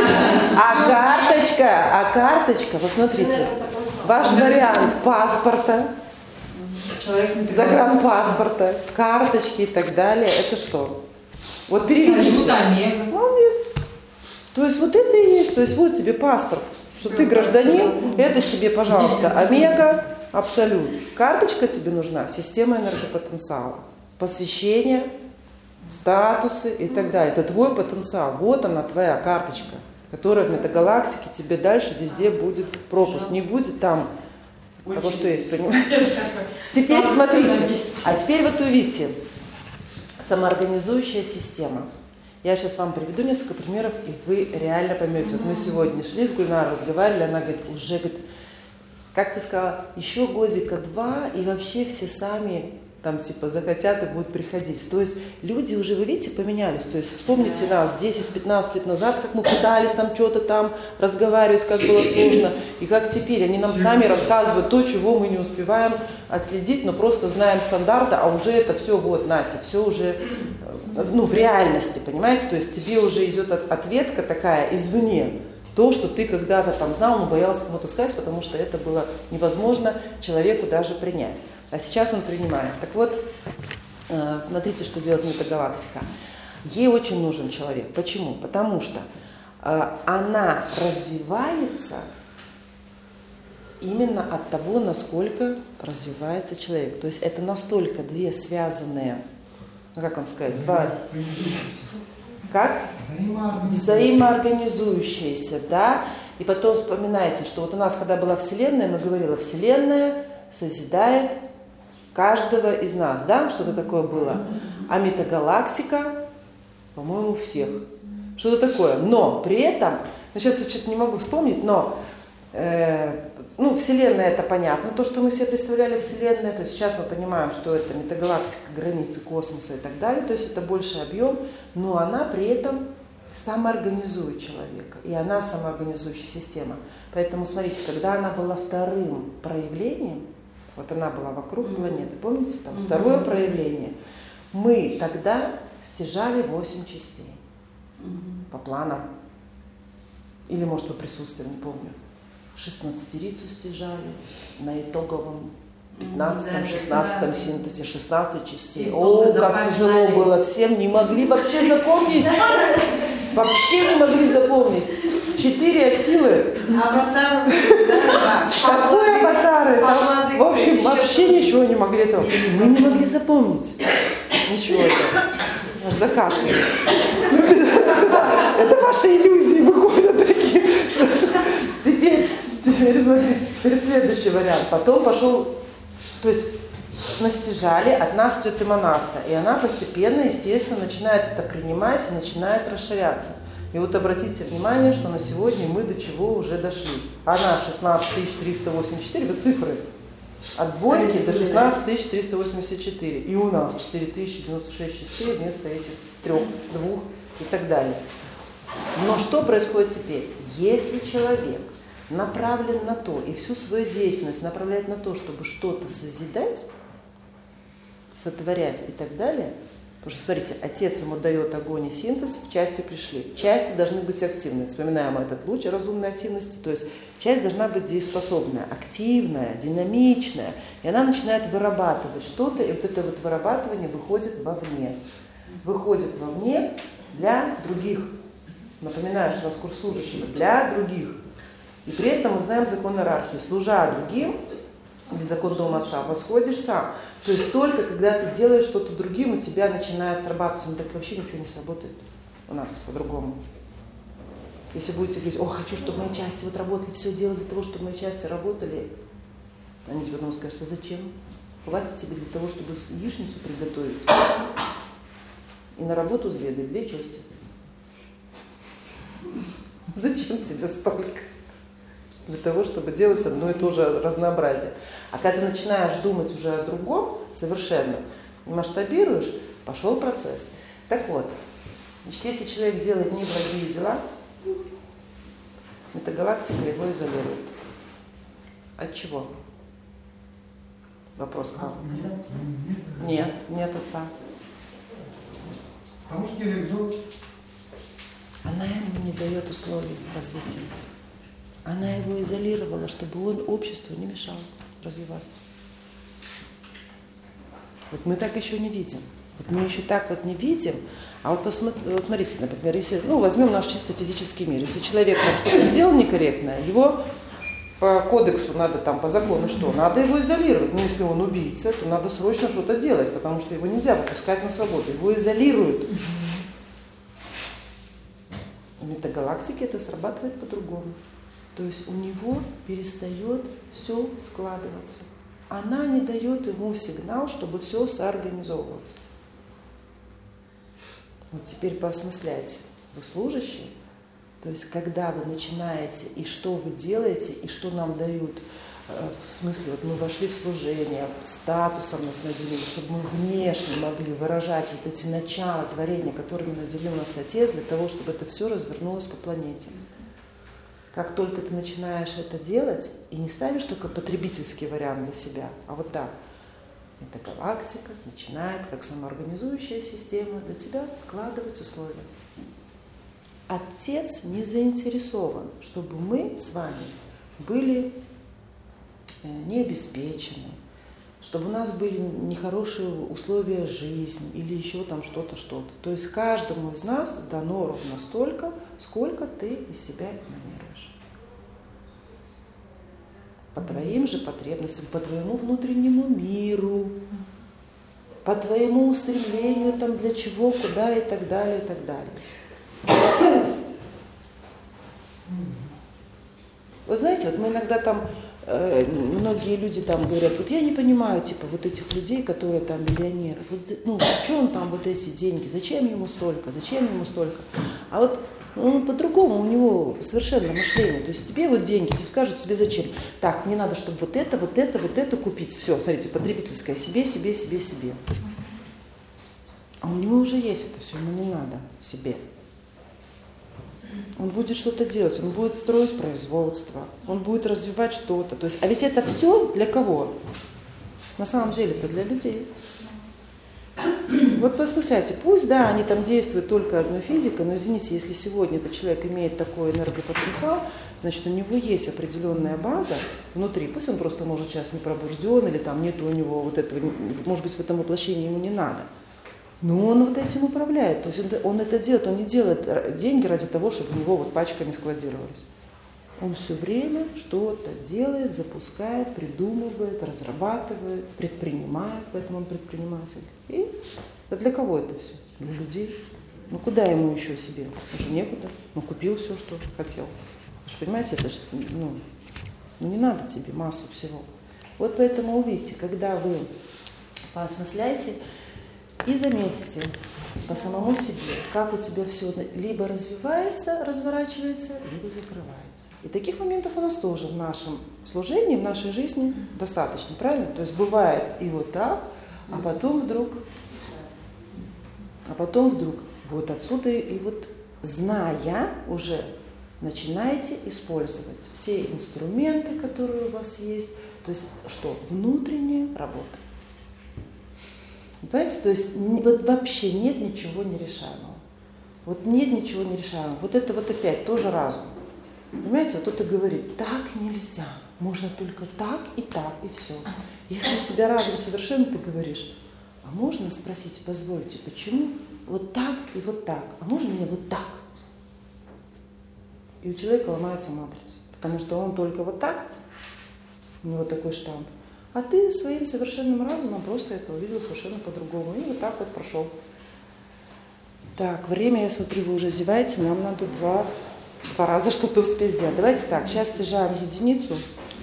А карточка, вот смотрите, ваш вариант паспорта, загранпаспорта, карточки и так далее, это что? Вот переведите. Молодец. То есть вот это и есть, то есть вот тебе паспорт, что ты гражданин, это тебе, пожалуйста, омега, абсолют. Карточка тебе нужна, система энергопотенциала, посвящение, статусы и так далее. Это твой потенциал, вот она твоя карточка, которая в метагалактике тебе дальше везде будет пропуск, не будет там того, что есть, понимаете? Теперь смотрите, а теперь вот увидите, самоорганизующая система. Я сейчас вам приведу несколько примеров, и вы реально поймете. Вот мы сегодня шли с Гульнарой, разговаривали, она говорит, уже, говорит, как ты сказала, еще годика-два, и вообще все сами там типа захотят и будут приходить. То есть люди уже, вы видите, поменялись. То есть вспомните нас 10-15 лет назад, как мы пытались там что-то там разговаривать, как было сложно. И как теперь они нам сами рассказывают то, чего мы не успеваем отследить, но просто знаем стандарты, а уже это все, вот, нате, все уже ну, в реальности, понимаете? То есть тебе уже идет ответка такая извне. То, что ты когда-то там знал, но боялся кому-то сказать, потому что это было невозможно человеку даже принять. А сейчас он принимает. Так вот, смотрите, что делает метагалактика. Ей очень нужен человек. Почему? Потому что она развивается именно от того, насколько развивается человек. То есть это настолько две связанные, ну как вам сказать, два... Как? Взаимоорганизующиеся, да. И потом вспоминайте, что вот у нас, когда была Вселенная, мы говорили, Вселенная созидает каждого из нас, да, что-то такое было. А метагалактика, по-моему, всех. Что-то такое. Но при этом, ну сейчас я что-то не могу вспомнить, но ну, Вселенная это понятно, то, что мы себе представляли Вселенная, то есть сейчас мы понимаем, что это метагалактика, границы космоса и так далее, то есть это больший объем, но она при этом самоорганизует человека, и она самоорганизующая система. Поэтому смотрите, когда она была вторым проявлением, вот она была вокруг планеты, помните, там второе проявление, мы тогда стяжали 8 частей по планам, или может по присутствию, не помню. 16-рицу стяжали на итоговом 15-16 синтезе, 16 частей. О, как тяжело было, всем не могли вообще запомнить. Вообще не могли запомнить. 4 от силы. Аватары. Какие аватары? Там, в общем, вообще ничего не могли этого. Мы не могли запомнить. Ничего этого. Аж закашлялись. Это ваши иллюзии выходят такие. Что... Теперь смотрите, теперь следующий вариант. Потом пошел, то есть настижали, от нас идет эманация. И она постепенно, естественно, начинает это принимать и начинает расширяться. И вот обратите внимание, что на сегодня мы до чего уже дошли. Она 16384, вот цифры. От двойки до 16384. И у нас 4096 частей вместо этих 3, 2 и так далее. Но что происходит теперь? Если человек направлен на то, и всю свою деятельность направляет на то, чтобы что-то созидать, сотворять и так далее, потому что, смотрите, Отец ему дает огонь и синтез, в части пришли. Части должны быть активны. Вспоминаем этот луч разумной активности, то есть часть должна быть дееспособная, активная, динамичная, и она начинает вырабатывать что-то, и вот это вот вырабатывание выходит вовне. Выходит вовне для других. Напоминаю, что у нас курс служащих для других. И при этом мы знаем закон иерархии. Служа другим, или закон дома отца, восходишь сам. То есть только когда ты делаешь что-то другим, у тебя начинает срабатывать. Ну так вообще ничего не сработает у нас по-другому. Если будете говорить, о, хочу, чтобы мои части вот работали, все делали для того, чтобы мои части работали, они тебе потом скажут, а зачем? Хватит тебе для того, чтобы яичницу приготовить и на работу сбегать 2 части. Зачем тебе столько? Для того, чтобы делать одно и то же разнообразие. А когда ты начинаешь думать уже о другом совершенно, масштабируешь, пошел процесс. Так вот, значит, если человек делает неблагие дела, метагалактика его изолирует. От чего? Вопрос к вам. Нет, не от отца. Потому что не реализует. Она ему не дает условий развития. Она его изолировала, чтобы он обществу не мешал развиваться. Вот мы так еще не видим. Вот мы еще так вот не видим. А вот смотрите, например, если, возьмем наш чисто физический мир. Если человек там что-то сделал некорректное, его по кодексу надо там, по закону что? Надо его изолировать. Но если он убийца, то надо срочно что-то делать, потому что его нельзя выпускать на свободу. Его изолируют. В метагалактике это срабатывает по-другому. То есть у него перестает все складываться. Она не дает ему сигнал, чтобы все соорганизовывалось. Вот теперь поосмысляйте. Вы служащие, то есть когда вы начинаете, и что вы делаете, и что нам дают, в смысле, вот мы вошли в служение, статусом нас наделили, чтобы мы внешне могли выражать вот эти начала творения, которыми наделил нас Отец, для того, чтобы это все развернулось по планете. Как только ты начинаешь это делать, и не ставишь только потребительский вариант для себя, а вот так, эта галактика начинает, как самоорганизующая система, для тебя складывать условия. Отец не заинтересован, чтобы мы с вами были необеспечены, чтобы у нас были нехорошие условия жизни или еще там что-то. То есть каждому из нас дано ровно столько, сколько ты из себя намеришь. По твоим же потребностям, по твоему внутреннему миру, по твоему устремлению там для чего, куда и так далее, и так далее. Вы знаете, вот мы иногда там, многие люди там говорят, вот я не понимаю, типа, вот этих людей, которые там миллионеры, вот, что он там, вот эти деньги, зачем ему столько, а вот по-другому у него совершенно мышление, то есть тебе вот деньги, тебе скажут, тебе зачем, так, мне надо, чтобы вот это купить, все, смотрите, потребительское, себе, а у него уже есть это все, ему не надо себе. Он будет что-то делать, он будет строить производство, он будет развивать что-то. То есть, а ведь это все для кого? На самом деле это для людей. Вот посмотрите, пусть, да, они там действуют только одной физикой, но извините, если сегодня этот человек имеет такой энергопотенциал, значит, у него есть определенная база внутри. Пусть он просто, может, сейчас не пробужден, или там нет у него вот этого, может быть, в этом воплощении ему не надо. Но он вот этим управляет, то есть он это делает, он не делает деньги ради того, чтобы у него вот пачками складировались. Он все время что-то делает, запускает, придумывает, разрабатывает, предпринимает, поэтому он предприниматель. И для кого это все? Для людей. Куда ему еще себе? Уже некуда. Купил все, что хотел. Вы же понимаете, это же, не надо тебе массу всего. Вот поэтому увидите, когда вы поосмысляете, и заметьте по самому себе, как у тебя все либо развивается, разворачивается, либо закрывается. И таких моментов у нас тоже в нашем служении, в нашей жизни достаточно, правильно? То есть бывает и вот так, а потом вдруг. Вот отсюда и вот, зная уже, начинаете использовать все инструменты, которые у вас есть. То есть что? Внутренняя работа. Понимаете, то есть вот вообще нет ничего нерешаемого. Вот нет ничего нерешаемого. Вот это вот опять тоже разум. Понимаете, вот кто-то говорит, так нельзя, можно только так, и все. Если у тебя разум совершенно, ты говоришь, а можно спросить, позвольте, почему вот так и вот так, а можно я вот так? И у человека ломается матрица, потому что он только вот так, у него такой штамп. А ты своим совершенным разумом просто это увидел совершенно по-другому. И вот так вот прошел. Так, время, я смотрю, вы уже зеваете, нам надо два раза что-то успеть сделать. Давайте так, сейчас снижаем единицу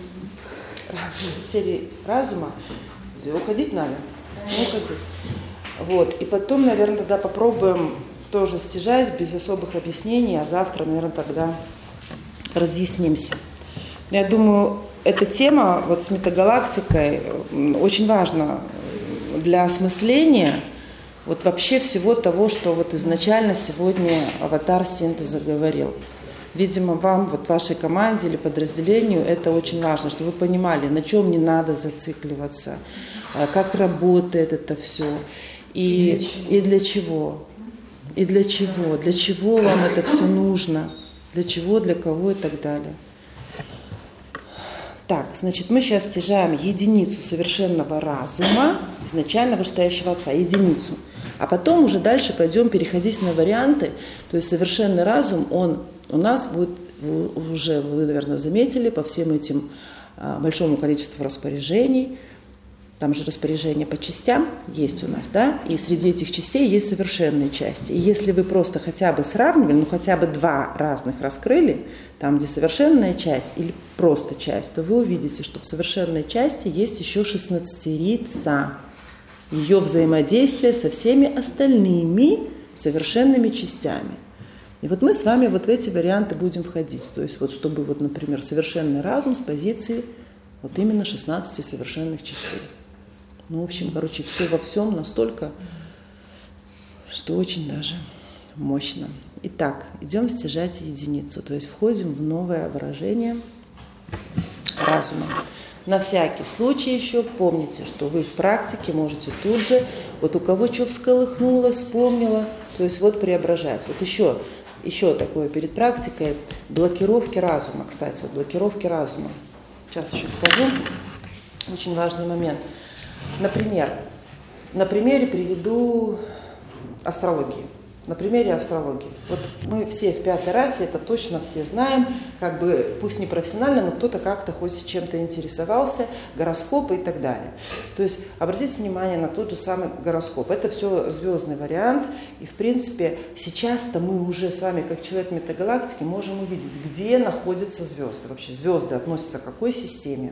серии разума. Уходить надо? Не уходить. Вот, и потом, наверное, тогда попробуем тоже стяжать без особых объяснений, а завтра, наверное, тогда разъяснимся. Я думаю, эта тема вот с метагалактикой очень важна для осмысления, вот вообще всего того, что вот изначально сегодня аватар синтеза говорил. Видимо, вам, вот вашей команде или подразделению это очень важно, чтобы вы понимали, на чем не надо зацикливаться, как работает это все и для чего. И для чего вам это все нужно, для чего, для кого и так далее. Так, значит, мы сейчас стяжаем единицу совершенного разума, изначально вышестоящего Отца, единицу. А потом уже дальше пойдем переходить на варианты. То есть совершенный разум, он у нас будет, уже вы, наверное, заметили, по всем этим большому количеству распоряжений. Там же распоряжение по частям есть у нас, да? И среди этих частей есть совершенные части. И если вы просто хотя бы сравнивали, ну хотя бы два разных раскрыли, там, где совершенная часть или просто часть, то вы увидите, что в совершенной части есть еще 16-рица. Ее взаимодействие со всеми остальными совершенными частями. И вот мы с вами вот в эти варианты будем входить. То есть вот чтобы, вот, например, совершенный разум с позиции вот именно 16 совершенных частей. Ну, в общем, короче, все во всем настолько, что очень даже мощно. Итак, идем стяжать единицу, то есть входим в новое выражение разума. На всякий случай еще помните, что вы в практике можете тут же, вот у кого что всколыхнуло, вспомнило, то есть вот преображать. Вот еще такое перед практикой, блокировки разума, кстати, вот блокировки разума. Сейчас еще скажу, очень важный момент. Например, на примере приведу астрологию. На примере астрологии. Вот мы все в 5-й расе, это точно все знаем, как бы, пусть не профессионально, но кто-то как-то хоть чем-то интересовался, гороскопы и так далее. То есть обратите внимание на тот же самый гороскоп. Это все звездный вариант, и в принципе сейчас-то мы уже с вами, как человек метагалактики, можем увидеть, где находятся звезды. Вообще звезды относятся к какой системе?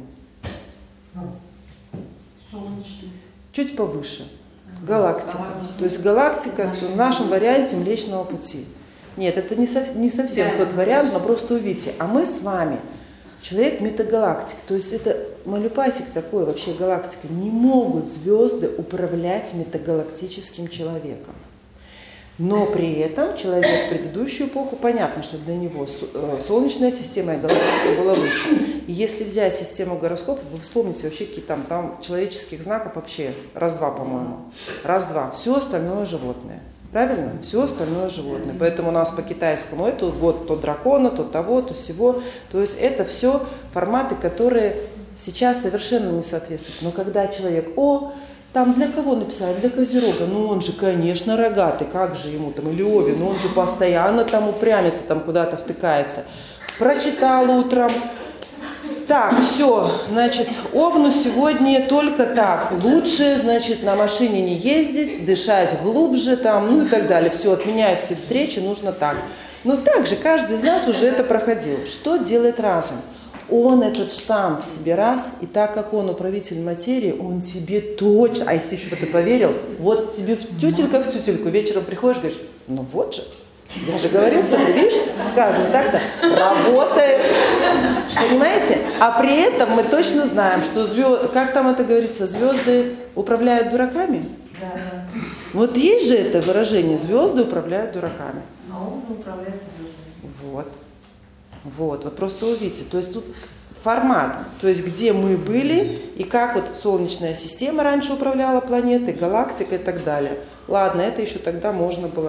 Солнечный. Чуть повыше. Галактика. То есть галактика в нашем варианте Млечного Пути. Нет, это не совсем тот вариант, но просто увидите. А мы с вами человек метагалактик. То есть это малюпасик такой, вообще галактика. Не могут звезды управлять метагалактическим человеком. Но при этом человек в предыдущую эпоху, понятно, что для него Солнечная система и галактика была выше. И если взять систему гороскопов, вы вспомните вообще, какие там человеческих знаков вообще раз-два, по-моему. Раз-два. Все остальное животное. Правильно? Все остальное животное. Поэтому у нас по китайскому это вот то дракона, то того, то сего. То есть это все форматы, которые сейчас совершенно не соответствуют. Но когда человек, там для кого написали? Для Козерога. Ну он же, конечно, рогатый, как же ему там, или Овен, ну он же постоянно там упрямится, там куда-то втыкается. Прочитал утром. Так, все, значит, Овну сегодня только так. Лучше, значит, на машине не ездить, дышать глубже там, ну и так далее. Все, отменяю все встречи, нужно так. Но также каждый из нас уже это проходил. Что делает разум? Он этот штамп в себе раз, и так как он управитель материи, он тебе точно, а если ты еще в это поверил, вот тебе в тютельку, вечером приходишь, говоришь, ну вот же, я же говорил, смотри, видишь, сказано так-то, работает, понимаете? А при этом мы точно знаем, что как там это говорится, звезды управляют дураками? Да. Вот есть же это выражение, звезды управляют дураками. А он управляет звездами. Вот просто увидите. То есть тут формат, то есть где мы были и как вот Солнечная система раньше управляла планетой, галактикой и так далее. Ладно, это еще тогда можно было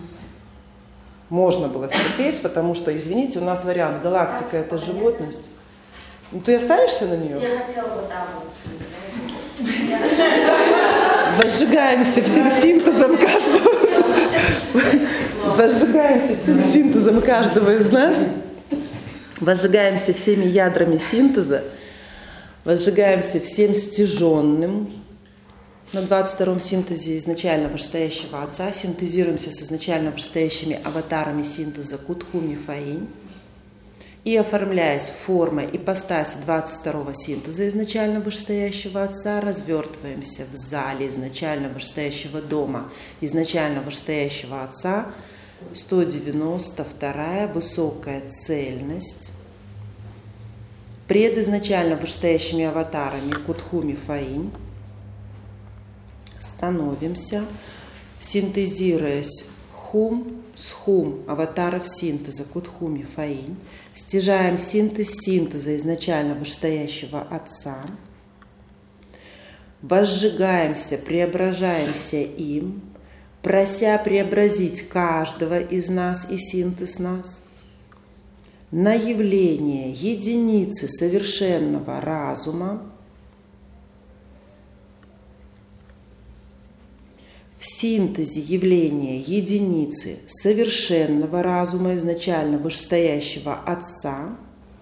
стерпеть, потому что, извините, у нас вариант галактика это животность. Ну ты останешься на нее? Я хотела бы там. Возжигаемся всем синтезом каждого. Возжигаемся всем синтезом каждого из нас. Возжигаемся всеми ядрами синтеза. Возжигаемся всем стяженным. На 22-м синтезе изначально вышестоящего Отца синтезируемся с изначально вышестоящими аватарами синтеза Кутхуми Фаинь. И оформляясь в формы ипостаси 22-го синтеза изначально вышестоящего Отца, развертываемся в зале изначально вышестоящего дома, изначально вышестоящего Отца, 192-я высокая цельность, пред изначально вышестоящими аватарами Кутхуми Фаинь, становимся, синтезируясь хум с хум аватаров синтеза Кутхуми Фаинь, стяжаем синтез синтеза изначально вышестоящего Отца, возжигаемся, преображаемся им, прося преобразить каждого из нас и синтез нас на явление единицы совершенного разума, в синтезе явления единицы совершенного разума изначально вышестоящего Отца,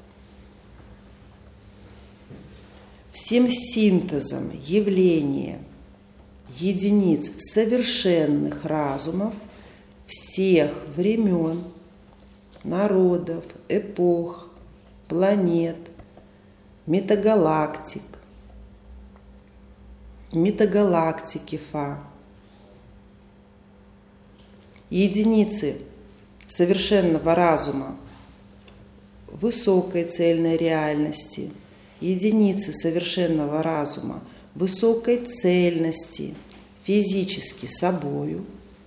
всем синтезом явления единиц совершенных разумов всех времен, народов, эпох, планет, метагалактики Фа, единицы совершенного разума высокой цельной реальности, единицы совершенного разума высокой цельности физически собою,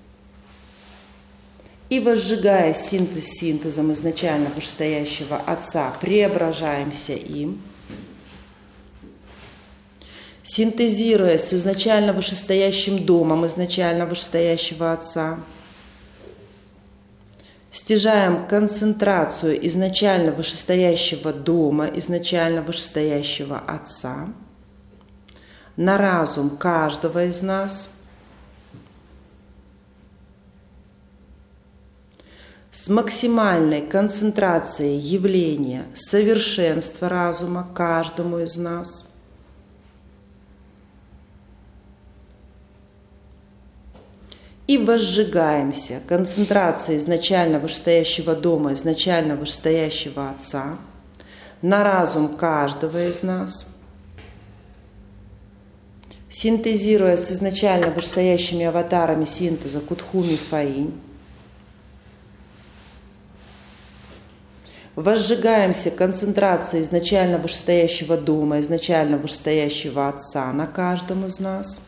и возжигая синтез синтезом изначально вышестоящего Отца, преображаемся им, синтезируя с изначально вышестоящим домом изначально вышестоящего Отца, стяжаем концентрацию изначально вышестоящего дома изначально вышестоящего Отца на разум каждого из нас, с максимальной концентрацией явления совершенства разума каждому из нас, и возжигаемся концентрацией изначально вышестоящего дома, изначально вышестоящего Отца на разум каждого из нас, синтезируя с изначально вышестоящими аватарами синтеза Кутхуми Фаинь, возжигаемся концентрацией изначально вышестоящего дома, изначально вышестоящего Отца на каждом из нас,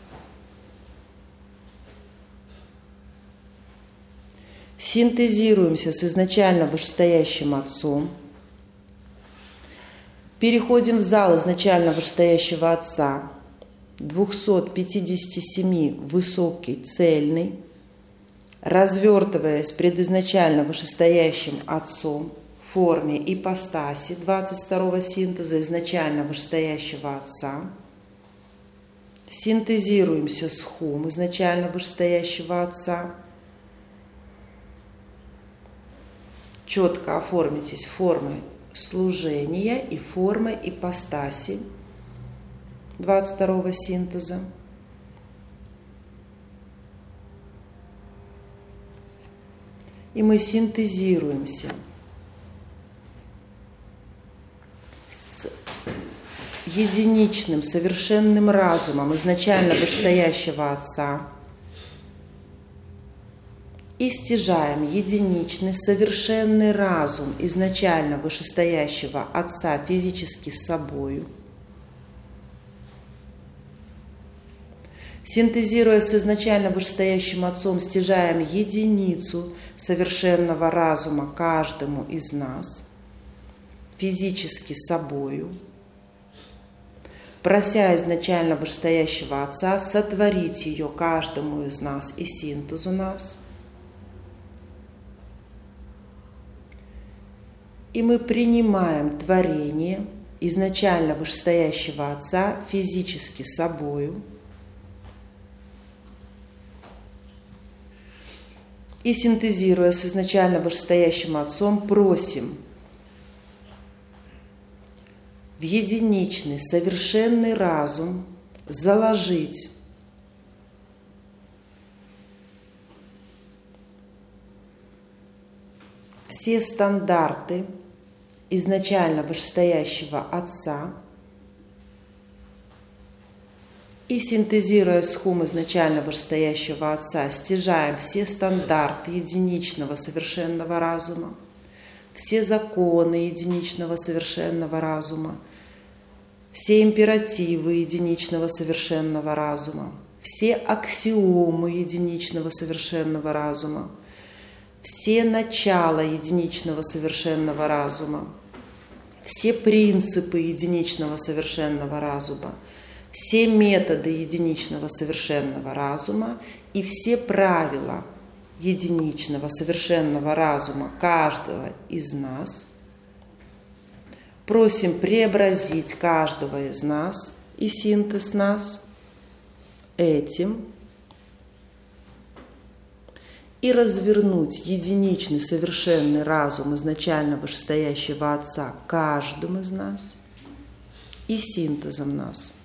синтезируемся с изначально вышестоящим Отцом, переходим в зал изначально вышестоящего Отца, 257 высокий, цельный, развертываясь пред изначально вышестоящим Отцом в форме ипостаси 22-го синтеза изначально вышестоящего Отца, синтезируемся с хум изначально вышестоящего Отца, четко оформитесь формой служения и формой ипостаси 22-го синтеза. И мы синтезируемся с единичным совершенным разумом изначально вышестоящего Отца и стяжаем единичный совершенный разум изначально вышестоящего Отца физически с собою, синтезируя с изначально вышестоящим Отцом, стяжаем единицу совершенного разума каждому из нас физически с собою, прося изначально вышестоящего Отца сотворить ее каждому из нас и синтезу нас. И мы принимаем творение изначально вышестоящего Отца физически собою и, синтезируя с изначально вышестоящим Отцом, просим в единичный совершенный разум заложить все стандарты изначально вышестоящего Отца и, синтезируя с хум изначально вышестоящего Отца, стяжаем все стандарты единичного совершенного разума, все законы единичного совершенного разума, все императивы единичного совершенного разума, все аксиомы единичного совершенного разума, все начала единичного совершенного разума, все принципы единичного совершенного разума, все методы единичного совершенного разума и все правила единичного совершенного разума каждого из нас. Просим преобразить каждого из нас и синтез нас этим и развернуть единичный совершенный разум изначально вышестоящего Отца каждым из нас и синтезом нас.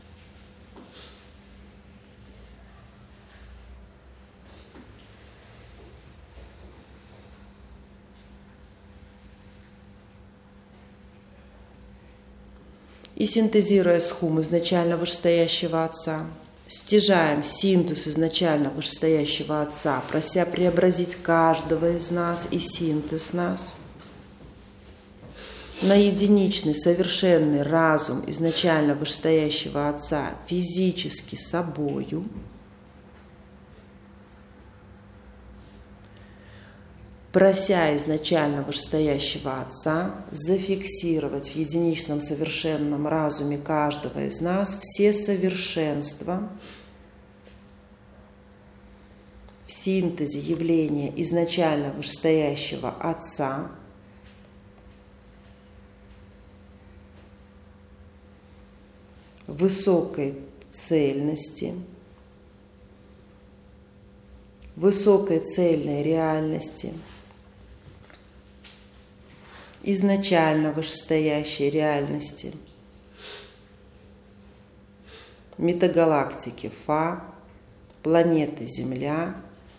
И синтезируя схум изначально вышестоящего Отца, стяжаем синтез изначально вышестоящего Отца, прося преобразить каждого из нас и синтез нас на единичный совершенный разум изначально вышестоящего Отца физически собою, прося изначально вышестоящего Отца зафиксировать в единичном совершенном разуме каждого из нас все совершенства в синтезе явления изначально вышестоящего Отца, высокой цельности, высокой цельной реальности, изначально вышестоящей реальности, метагалактики Фа, планеты Земля,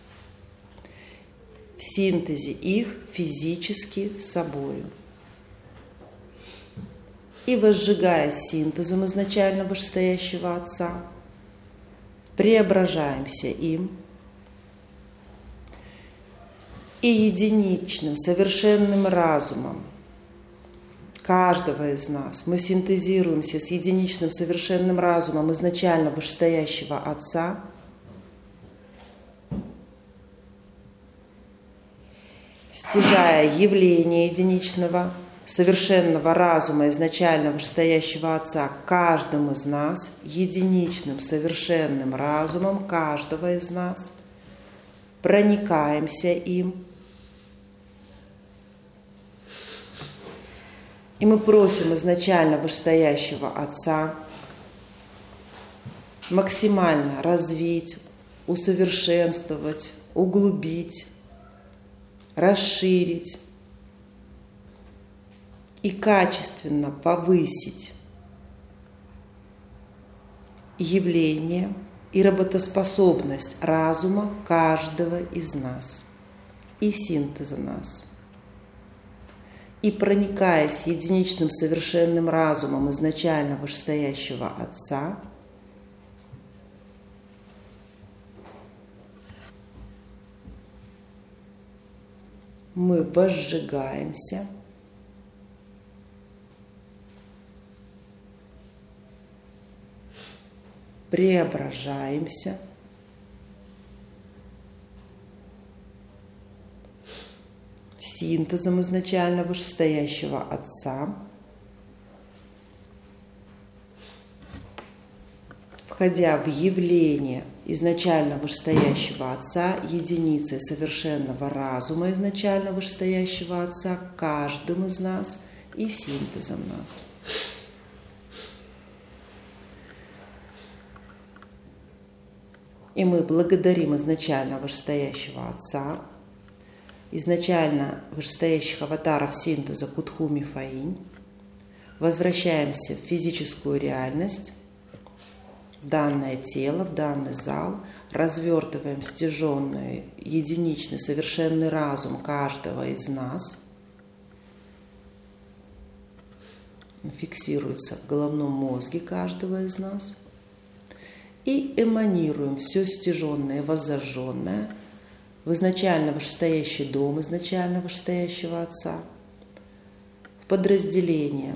в синтезе их физически собою. И возжигая синтезом изначально вышестоящего Отца, преображаемся им, и единичным, совершенным разумом каждого из нас мы синтезируемся с единичным, совершенным разумом изначально вышестоящего Отца, стяжая явление единичного, совершенного разума изначально вышестоящего Отца каждым из нас, единичным, совершенным разумом каждого из нас, проникаемся им. И мы просим изначально вышестоящего Отца максимально развить, усовершенствовать, углубить, расширить и качественно повысить явление и работоспособность разума каждого из нас и синтеза нас. И проникаясь единичным совершенным разумом изначально вышестоящего Отца, мы возжигаемся, преображаемся, синтезом изначально вышестоящего Отца, входя в явление изначально вышестоящего Отца, единицей совершенного разума изначально вышестоящего Отца каждым из нас и синтезом нас. И мы благодарим изначально вышестоящего Отца, изначально вышестоящих аватаров синтеза Кутхуми Фаинь, возвращаемся в физическую реальность, в данное тело, в данный зал, развертываем стяженный, единичный, совершенный разум каждого из нас, фиксируется в головном мозге каждого из нас, и эманируем все стяженное, воззажженное в изначально вышестоящий дом изначально вышестоящего Отца, в подразделение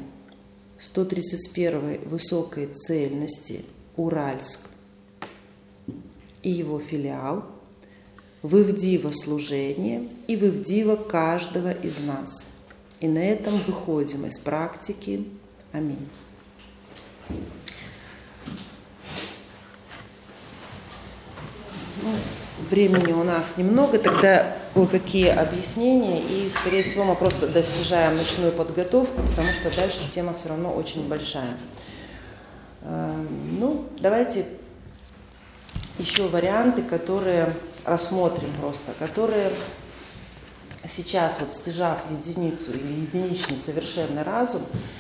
131 высокой цельности Уральск, и его филиал, вывдива служение и вывдива каждого из нас. И на этом выходим из практики. Аминь. Времени у нас немного, тогда кое-какие объяснения, и, скорее всего, мы просто достижаем ночную подготовку, потому что дальше тема все равно очень большая. Давайте еще варианты, которые рассмотрим просто, которые сейчас, вот стяжав единицу или единичный совершенный разум,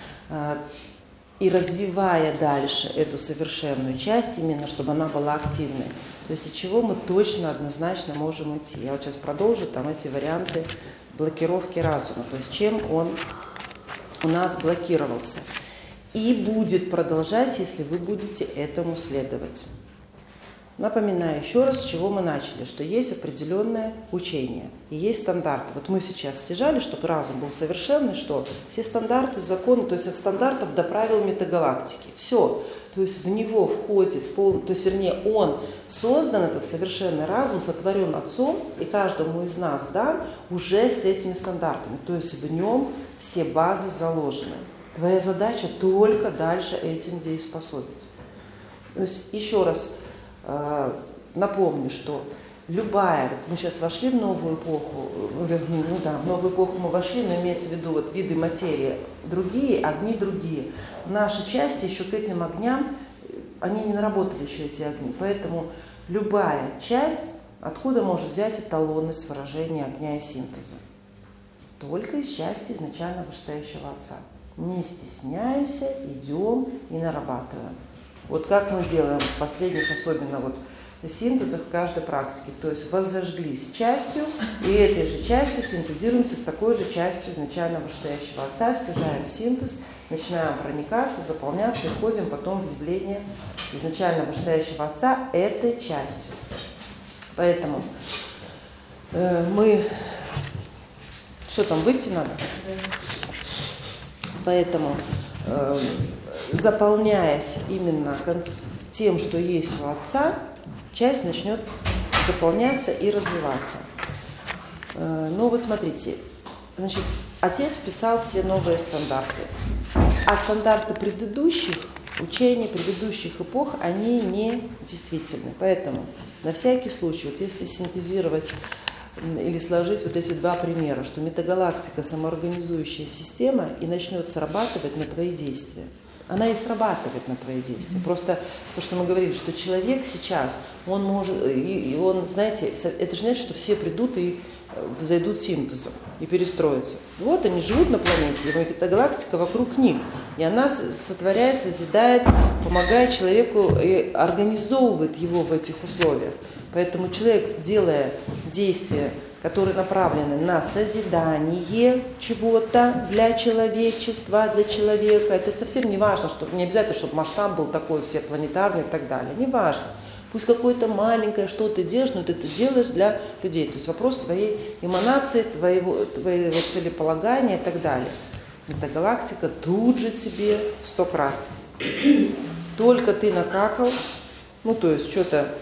и развивая дальше эту совершенную часть, именно чтобы она была активной, то есть от чего мы точно, однозначно можем уйти. Я вот сейчас продолжу там эти варианты блокировки разума, то есть чем он у нас блокировался. И будет продолжать, если вы будете этому следовать. Напоминаю еще раз, с чего мы начали, что есть определенное учение и есть стандарты. Вот мы сейчас стяжали, чтобы разум был совершенный, что все стандарты, законы, то есть от стандартов до правил метагалактики. Все. То есть в него входит, то есть вернее он создан, этот совершенный разум, сотворен Отцом, и каждому из нас дан уже с этими стандартами. То есть в нем все базы заложены. Твоя задача только дальше этим дееспособить. То есть еще раз напомню, что любая, вот мы сейчас вошли в новую эпоху, в новую эпоху мы вошли, но имеется в виду вот виды материи другие, огни другие. Наши части еще к этим огням, они не наработали еще эти огни, поэтому любая часть, откуда может взять эталонность выражения огня и синтеза? Только из части изначально вышестоящего Отца. Не стесняемся, идем и нарабатываем. Вот как мы делаем в последних, особенно вот синтезах в каждой практике. То есть воззажглись частью, и этой же частью синтезируемся с такой же частью изначально вышестоящего Отца, стяжаем синтез, начинаем проникаться, заполняться и входим потом в явление изначально вышестоящего Отца этой частью. Поэтому мы... Что там, выйти надо? Поэтому, заполняясь именно тем, что есть у Отца, часть начнет заполняться и развиваться. Ну вот смотрите, значит, Отец вписал все новые стандарты, а стандарты предыдущих учений, предыдущих эпох, они не действительны. Поэтому на всякий случай, вот если синтезировать или сложить вот эти два примера, что метагалактика – самоорганизующая система и начнет срабатывать на твои действия. Она и срабатывает на твои действия. Просто то, что мы говорили, что человек сейчас, он может, и он, знаете, это же значит, что все придут и взойдут синтезом и перестроятся. Вот они живут на планете, и метагалактика вокруг них. И она сотворяет, созидает, помогает человеку и организовывает его в этих условиях. Поэтому человек, делая действия, которые направлены на созидание чего-то для человечества, для человека, это совсем не важно, что, не обязательно, чтобы масштаб был такой всепланетарный и так далее, не важно. Пусть какое-то маленькое что ты делаешь, но ты это делаешь для людей. То есть вопрос твоей эманации, твоего целеполагания и так далее. Эта галактика тут же тебе в 100 крат. Только ты накакал, ну то есть что-то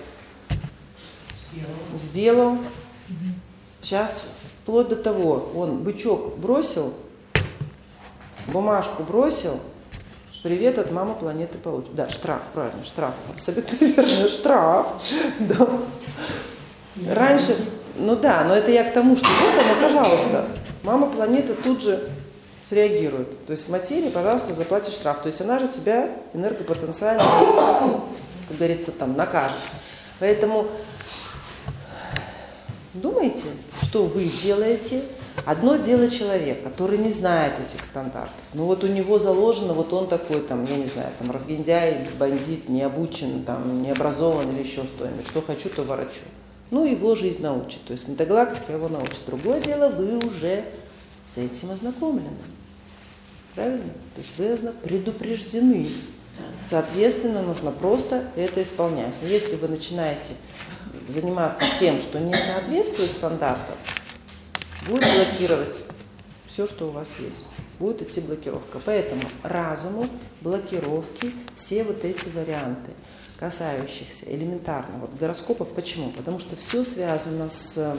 сделал. Сейчас вплоть до того, он бычок бросил, бумажку бросил, привет от мамы планеты получит. Да, штраф, правильно, штраф. Абсолютно верно, штраф. Да. Раньше, ну да, но это я к тому, что вот она, пожалуйста, мама планеты тут же среагирует. То есть в материи, пожалуйста, заплатишь штраф. То есть она же тебя энергопотенциально, как говорится, там накажет. Поэтому думайте, что вы делаете. Одно дело человек, который не знает этих стандартов. Ну вот у него заложено, вот он такой, там, я не знаю, там, разгильдяй, бандит, не обучен, там, не образован или еще что-нибудь. Что хочу, то ворочу. Ну, его жизнь научит. То есть метагалактика его научит. Другое дело, вы уже с этим ознакомлены. Правильно? То есть вы предупреждены. Соответственно, нужно просто это исполнять. Если вы начинаете заниматься тем, что не соответствует стандартам, будет блокировать все, что у вас есть. Будет идти блокировка. Поэтому разуму, блокировки, все вот эти варианты. касающихся элементарно вот гороскопов. Почему? Потому что все связано с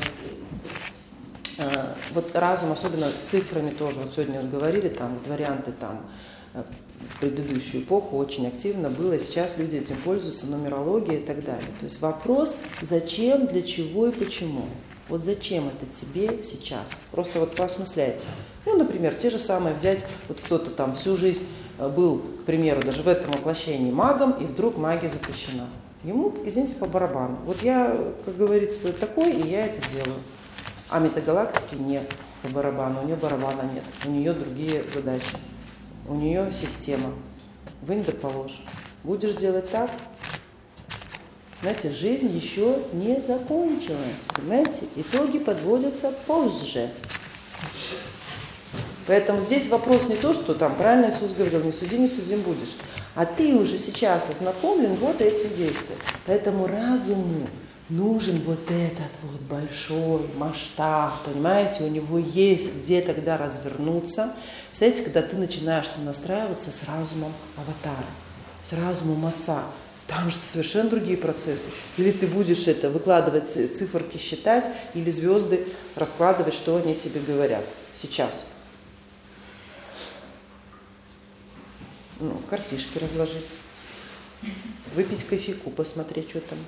вот разум, особенно с цифрами тоже. Вот сегодня говорили, там вот варианты там в предыдущую эпоху очень активно было, сейчас люди этим пользуются, нумерология и так далее. То есть вопрос, зачем, для чего и почему. Вот зачем это тебе сейчас? Просто вот поосмысляйте. Ну, например, те же самые взять, вот кто-то там всю жизнь был, к примеру, даже в этом воплощении магом, и вдруг магия запрещена. Ему, извините, по барабану. Вот я, как говорится, такой, и я это делаю. А метагалактики нет по барабану, у нее барабана нет, у нее другие задачи, у нее система. Вынь да положь. Будешь делать так? Знаете, жизнь еще не закончилась, понимаете? Итоги подводятся позже. Поэтому здесь вопрос не то, что там правильно Иисус говорил, не суди, не судим будешь, а ты уже сейчас ознакомлен вот этим действием. Поэтому разуму нужен вот этот вот большой масштаб, понимаете, у него есть где тогда развернуться. Представляете, когда ты начинаешь сонастраиваться с разумом аватара, с разумом отца, там же совершенно другие процессы. Или ты будешь это выкладывать, циферки считать, или звезды раскладывать, что они тебе говорят сейчас. Ну, картишки разложить, выпить кофейку, посмотреть, что там.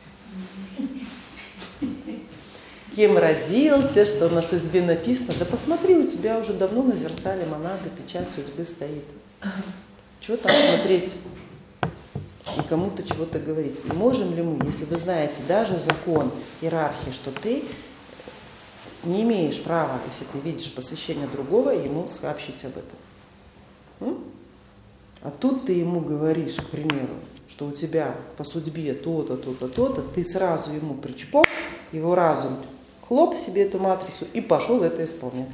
Кем родился, что на судьбе написано. Да посмотри, у тебя уже давно на зеркале монады печать судьбы стоит. Что там смотреть и кому-то чего-то говорить? И можем ли мы, если вы знаете даже закон иерархии, что ты не имеешь права, если ты видишь посвящение другого, ему сообщить об этом? А тут ты ему говоришь, к примеру, что у тебя по судьбе то-то, то-то, то-то, ты сразу ему причпок, его разум, хлоп себе эту матрицу и пошел это исполнять.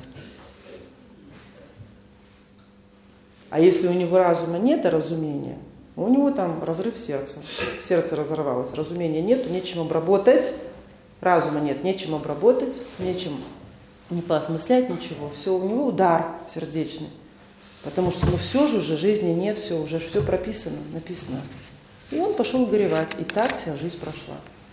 А если у него разума нет, а разумения, у него там разрыв сердца, сердце разорвалось, разумения нет, нечем обработать, разума нет, нечем обработать, нечем не поосмыслять ничего, все, у него удар сердечный. Потому что, ну все же уже жизни нет, все, уже все прописано, написано. И он пошел горевать, и так вся жизнь прошла.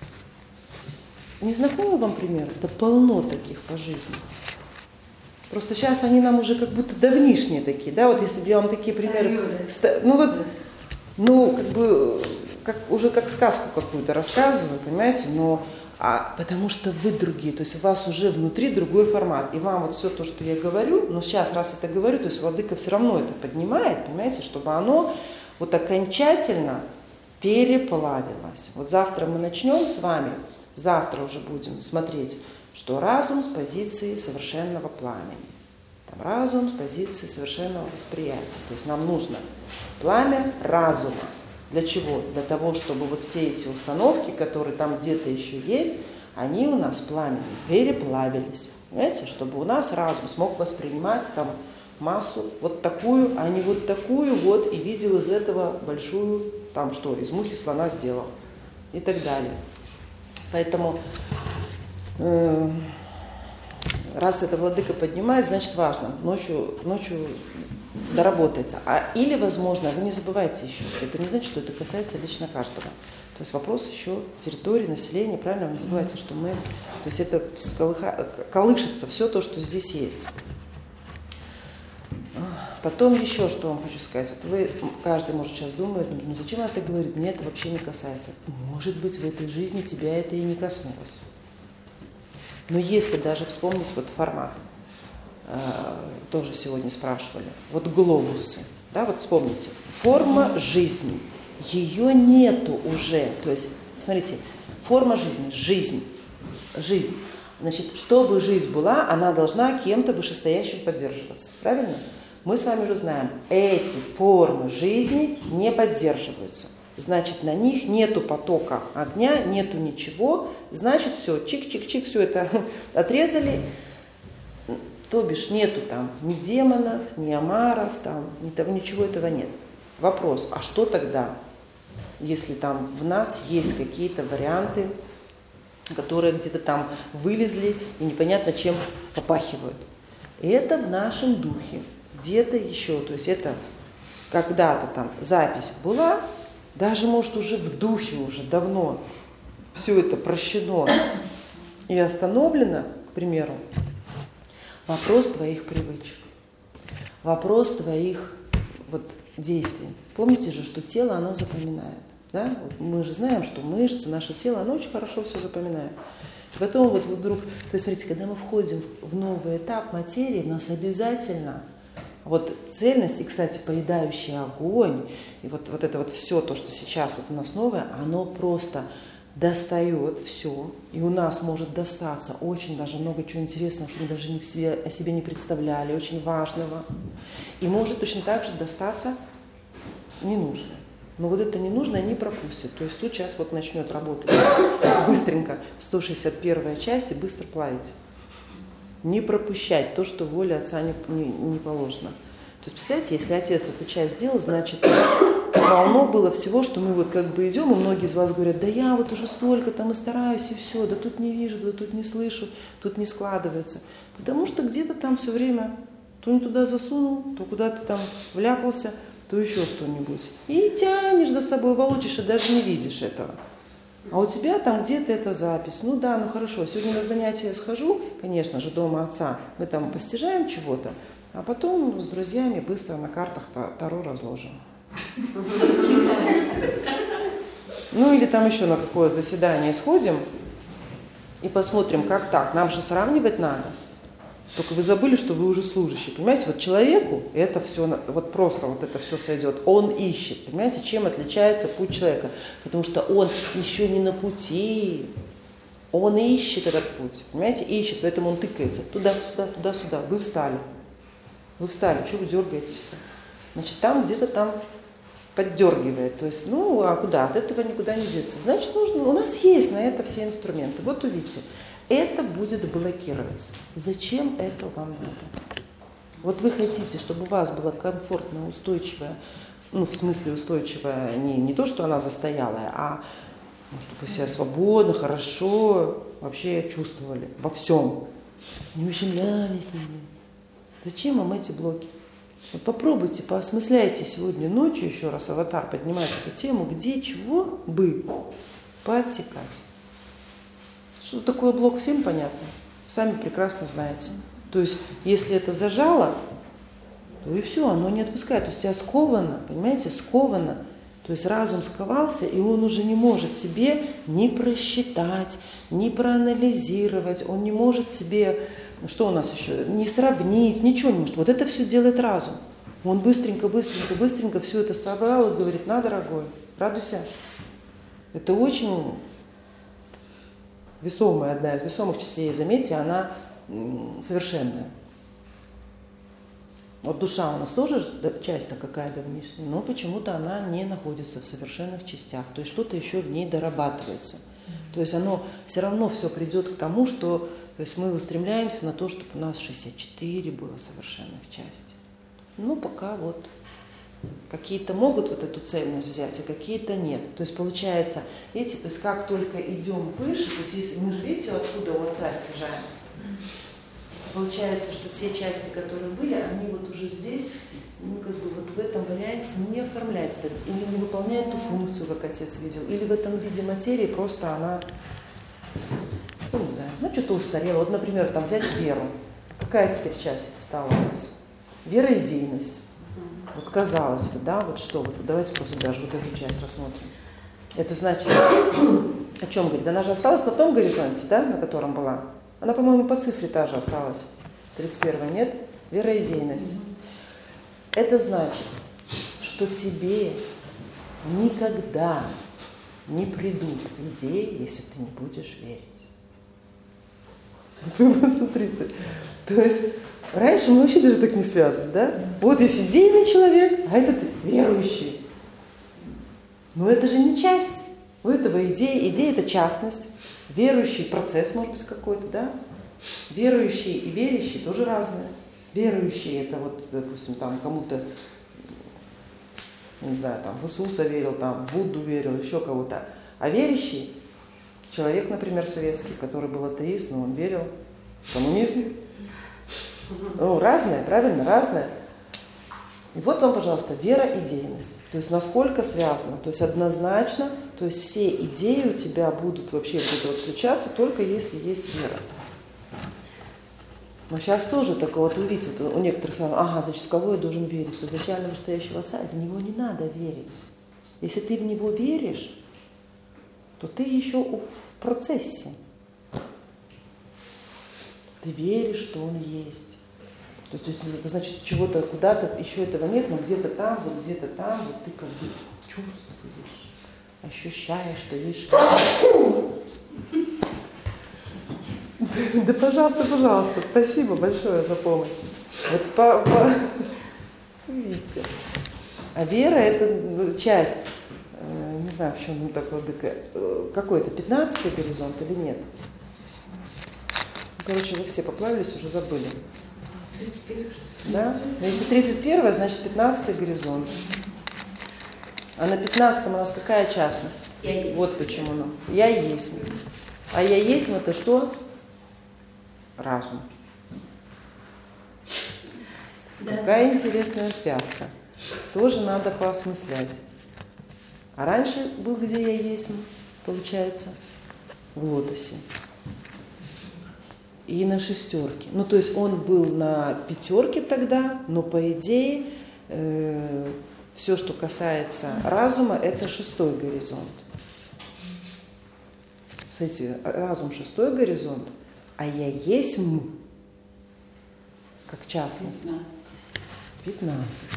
Не знакомы вам примеры? Да полно таких по жизни. Просто сейчас они нам уже как будто давнишние такие, да, вот если бы я вам такие примеры... Ну вот, ну как бы, уже как сказку какую-то рассказываю, понимаете, но... потому что вы другие, то есть у вас уже внутри другой формат. И вам вот все то, что я говорю, но сейчас, раз это говорю, то есть владыка все равно это поднимает, понимаете, чтобы оно вот окончательно переплавилось. Вот завтра мы начнем с вами, завтра уже будем смотреть, что разум с позиции совершенного пламени. Там разум с позиции совершенного восприятия. То есть нам нужно пламя разума. Для чего? Для того, чтобы вот все эти установки, которые там где-то еще есть, они у нас пламенем переплавились. Понимаете? Чтобы у нас разум смог воспринимать там массу вот такую, а не вот такую вот, и видел из этого большую, там что, из мухи слона сделал. И так далее. Поэтому, раз это владыка поднимает, значит важно. Ночью доработается. Или, возможно, вы не забывайте еще, что это не значит, что это касается лично каждого. То есть вопрос еще территории, населения, правильно? Вы не забывайте, что мы... То есть это колышется все то, что здесь есть. Потом еще, что вам хочу сказать. Вот каждый, может, сейчас думает, ну зачем она это говорит? Мне это вообще не касается. Может быть, в этой жизни тебя это и не коснулось. Но если даже вспомнить вот формат, тоже сегодня спрашивали, вот глобусы, да, вот вспомните, форма жизни, ее нету уже, то есть, смотрите, форма жизни, жизнь, значит, чтобы жизнь была, она должна кем-то вышестоящим поддерживаться, правильно? Мы с вами уже знаем, эти формы жизни не поддерживаются, значит, на них нету потока огня, нету ничего, значит, все, чик-чик-чик, все это отрезали. То бишь нету там ни демонов, ни омаров, там, ничего этого нет. Вопрос, а что тогда, если там в нас есть какие-то варианты, которые где-то там вылезли и непонятно чем попахивают? И это в нашем духе, где-то еще. То есть это когда-то там запись была, даже, может, уже в духе уже давно все это прощено и остановлено, к примеру, вопрос твоих привычек, вопрос твоих вот действий. Помните же, что тело, оно запоминает. Да? Вот мы же знаем, что мышцы, наше тело, оно очень хорошо все запоминает. Потом вот вдруг, то есть смотрите, когда мы входим в новый этап материи, у нас обязательно вот цельность, и, кстати, поедающий огонь, и вот это вот все то, что сейчас вот у нас новое, оно просто достает все, и у нас может достаться очень даже много чего интересного, что мы даже о себе не представляли, очень важного, и может точно так же достаться ненужное. Но вот это ненужное не пропустит. То есть тут сейчас вот начнет работать быстренько 161 часть и быстро плавить. Не пропущать то, что воля отца не положено. То есть, представляете, если отец эту часть сделал, значит, полно было всего, что мы вот как бы идем, и многие из вас говорят, да я вот уже столько там и стараюсь, и все, да тут не вижу, да тут не слышу, тут не складывается. Потому что где-то там все время то не туда засунул, то куда-то там вляпался, то еще что-нибудь. И тянешь за собой, волочишь, и даже не видишь этого. А у тебя там где-то эта запись. Ну да, ну хорошо, сегодня на занятия схожу, конечно же, дома отца, мы там постижаем чего-то, а потом с друзьями быстро на картах Таро разложим. Ну или там еще на какое заседание сходим и посмотрим, как так. Нам же сравнивать надо. Только вы забыли, что вы уже служащий. Понимаете, вот человеку это все, вот просто вот это все сойдет. Он ищет. Понимаете, чем отличается путь человека? Потому что он еще не на пути. Он ищет этот путь. Понимаете, ищет, поэтому он тыкается. Туда-сюда, туда-сюда. Вы встали. Вы встали. Что вы дергаетесь-то? Значит, там где-то там поддергивает. То есть, ну, а куда? От этого никуда не деться. Значит, нужно. У нас есть на это все инструменты. Вот увидите. Это будет блокировать. Зачем это вам надо? Вот вы хотите, чтобы у вас было комфортно, устойчивое, ну, в смысле устойчивое, не то, что она застоялая, а чтобы вы себя свободно, хорошо вообще чувствовали во всем. Не ущемлялись. Зачем вам эти блоки? Вот попробуйте, поосмысляйте сегодня ночью еще раз, аватар поднимает эту тему, где чего бы поотсекать. Что такое блок, всем понятно. Сами прекрасно знаете. То есть, если это зажало, то и все, оно не отпускает. То есть, тебя сковано, понимаете, сковано. То есть, разум сковался, и он уже не может себе ни просчитать, ни проанализировать, он не может себе, что у нас еще, не сравнить, ничего не может. Вот это все делает разум. Он быстренько все это собрал и говорит, на, дорогой, радуйся. Это очень весомая, одна из весомых частей, заметьте, она совершенная. Вот душа у нас тоже часть-то какая-то внешняя, но почему-то она не находится в совершенных частях, то есть что-то еще в ней дорабатывается. То есть оно все равно все придет к тому, что то есть мы устремляемся на то, чтобы у нас 64 было совершенных части. Ну, пока вот какие-то могут вот эту цельность взять, а какие-то нет. То есть получается, видите, то есть как только идем выше, то есть если мы, видите, откуда у отца стяжаем, получается, что те части, которые были, они вот уже здесь, ну, как бы вот в этом варианте не оформляются, или не выполняют ту функцию, как отец видел, или в этом виде материи просто она, ну, не знаю, ну, что-то устарела. Вот, например, там взять веру. Какая теперь часть стала у нас? Вероидейность. Вот казалось бы, да, вот что, вот давайте просто даже вот эту часть рассмотрим. Это значит, о чем говорит? Она же осталась на том горизонте, да, на котором была? Она, по-моему, по цифре та же осталась. 31-я, нет? Вероидейность. Это значит, что тебе никогда не придут идеи, если ты не будешь верить. Вот вы посмотрите. То есть раньше мы вообще даже так не связывали, да? Вот есть идейный человек, а этот верующий. Но это же не часть. У этого идея. Идея – это частность. Верующий процесс, может быть, какой-то, да? Верующий и верящий тоже разные. Верующий – это вот, допустим, там кому-то, не знаю, там в Иисуса верил, там в Будду верил, еще кого-то. А верящий – человек, например, советский, который был атеист, но он верил в коммунизм. Ну, разное, правильно, разное. И вот вам, пожалуйста, вера и дейность. То есть насколько связано, то есть однозначно, то есть все идеи у тебя будут отключаться только если есть вера. Но сейчас тоже такое, вот вы видите, вот у некоторых сразу, значит, в кого я должен верить? В изначально настоящего Отца? В него не надо верить. Если ты в него веришь, то ты еще в процессе. Ты веришь, что он есть. То есть это значит, чего-то куда-то еще этого нет, но где-то там, вот ты как бы чувствуешь, ощущаешь, что есть что-то. Да, пожалуйста, спасибо большое за помощь. Вот видите. А вера — это часть, не знаю, почему такое какой-то 15-й горизонт или нет. Короче, вы все поплавились, уже забыли. 31. Да? Но если 31, значит 15-й горизонт. А на 15-м у нас какая частность? Вот почему. Я есть. А я есть — это что? Разум. Да. Какая интересная связка. Тоже надо поосмыслять. А раньше был где я есть, получается, в лотосе. И на 6. Ну, то есть он был на 5 тогда, но по идее все, что касается разума, это 6 горизонт. Смотрите, разум 6 горизонт, а я есть как частность 15.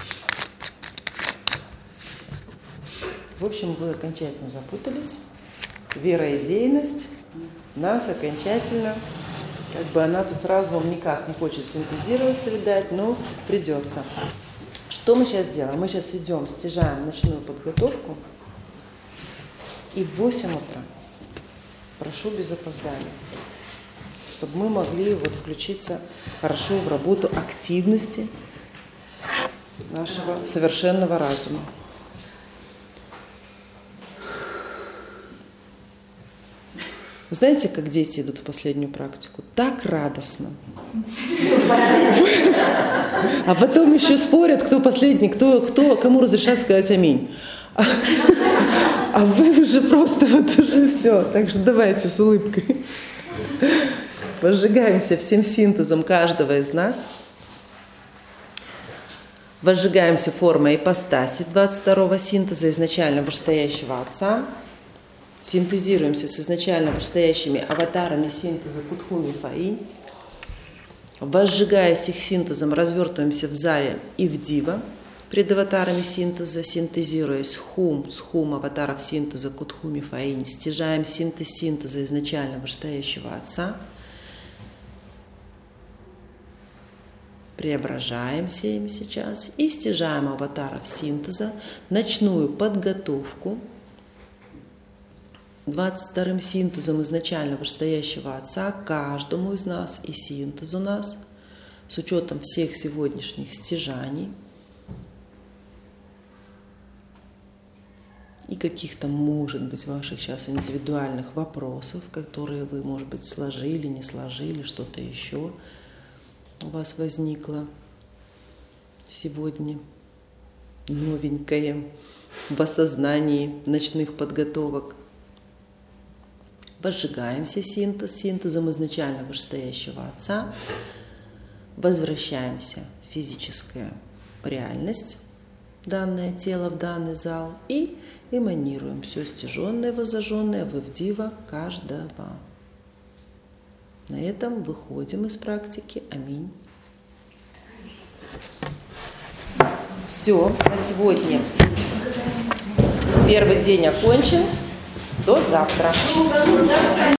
В общем, вы окончательно запутались. Вера и дейность нас окончательно, она тут сразу вам никак не хочет синтезироваться, видать, но придется. Что мы сейчас делаем? Мы сейчас идем, стяжаем ночную подготовку. И в 8 утра, прошу без опоздания, чтобы мы могли включиться хорошо в работу активности нашего совершенного разума. Вы знаете, как дети идут в последнюю практику? Так радостно. А потом еще спорят, кто последний, кому разрешат сказать аминь. А вы уже просто уже все. Так что давайте с улыбкой. Возжигаемся всем синтезом каждого из нас. Возжигаемся формой ипостаси 22-го синтеза изначально вышестоящего Отца. Синтезируемся с изначально предстоящими аватарами синтеза Кутхуми Фаинь. Возжигаясь их синтезом, развертываемся в зале и в Дива пред аватарами синтеза, синтезируясь с хум аватаров синтеза Кутхуми Фаинь, стяжаем синтез синтеза изначально вышестоящего Отца, преображаемся им сейчас и стяжаем аватаров синтеза, ночную подготовку 22-м синтезом изначально вышестоящего Отца каждому из нас и синтезу нас с учетом всех сегодняшних стяжаний и каких-то, может быть, ваших сейчас индивидуальных вопросов, которые вы, может быть, сложили, не сложили, что-то еще у вас возникло сегодня новенькое в осознании ночных подготовок. Возжигаемся синтезом изначально вышестоящего Отца, возвращаемся в физическую реальность, данное тело в данный зал, и эманируем все стяженное, возожженное в Дива каждого. На этом выходим из практики. Аминь. Все, на сегодня первый день окончен. До завтра.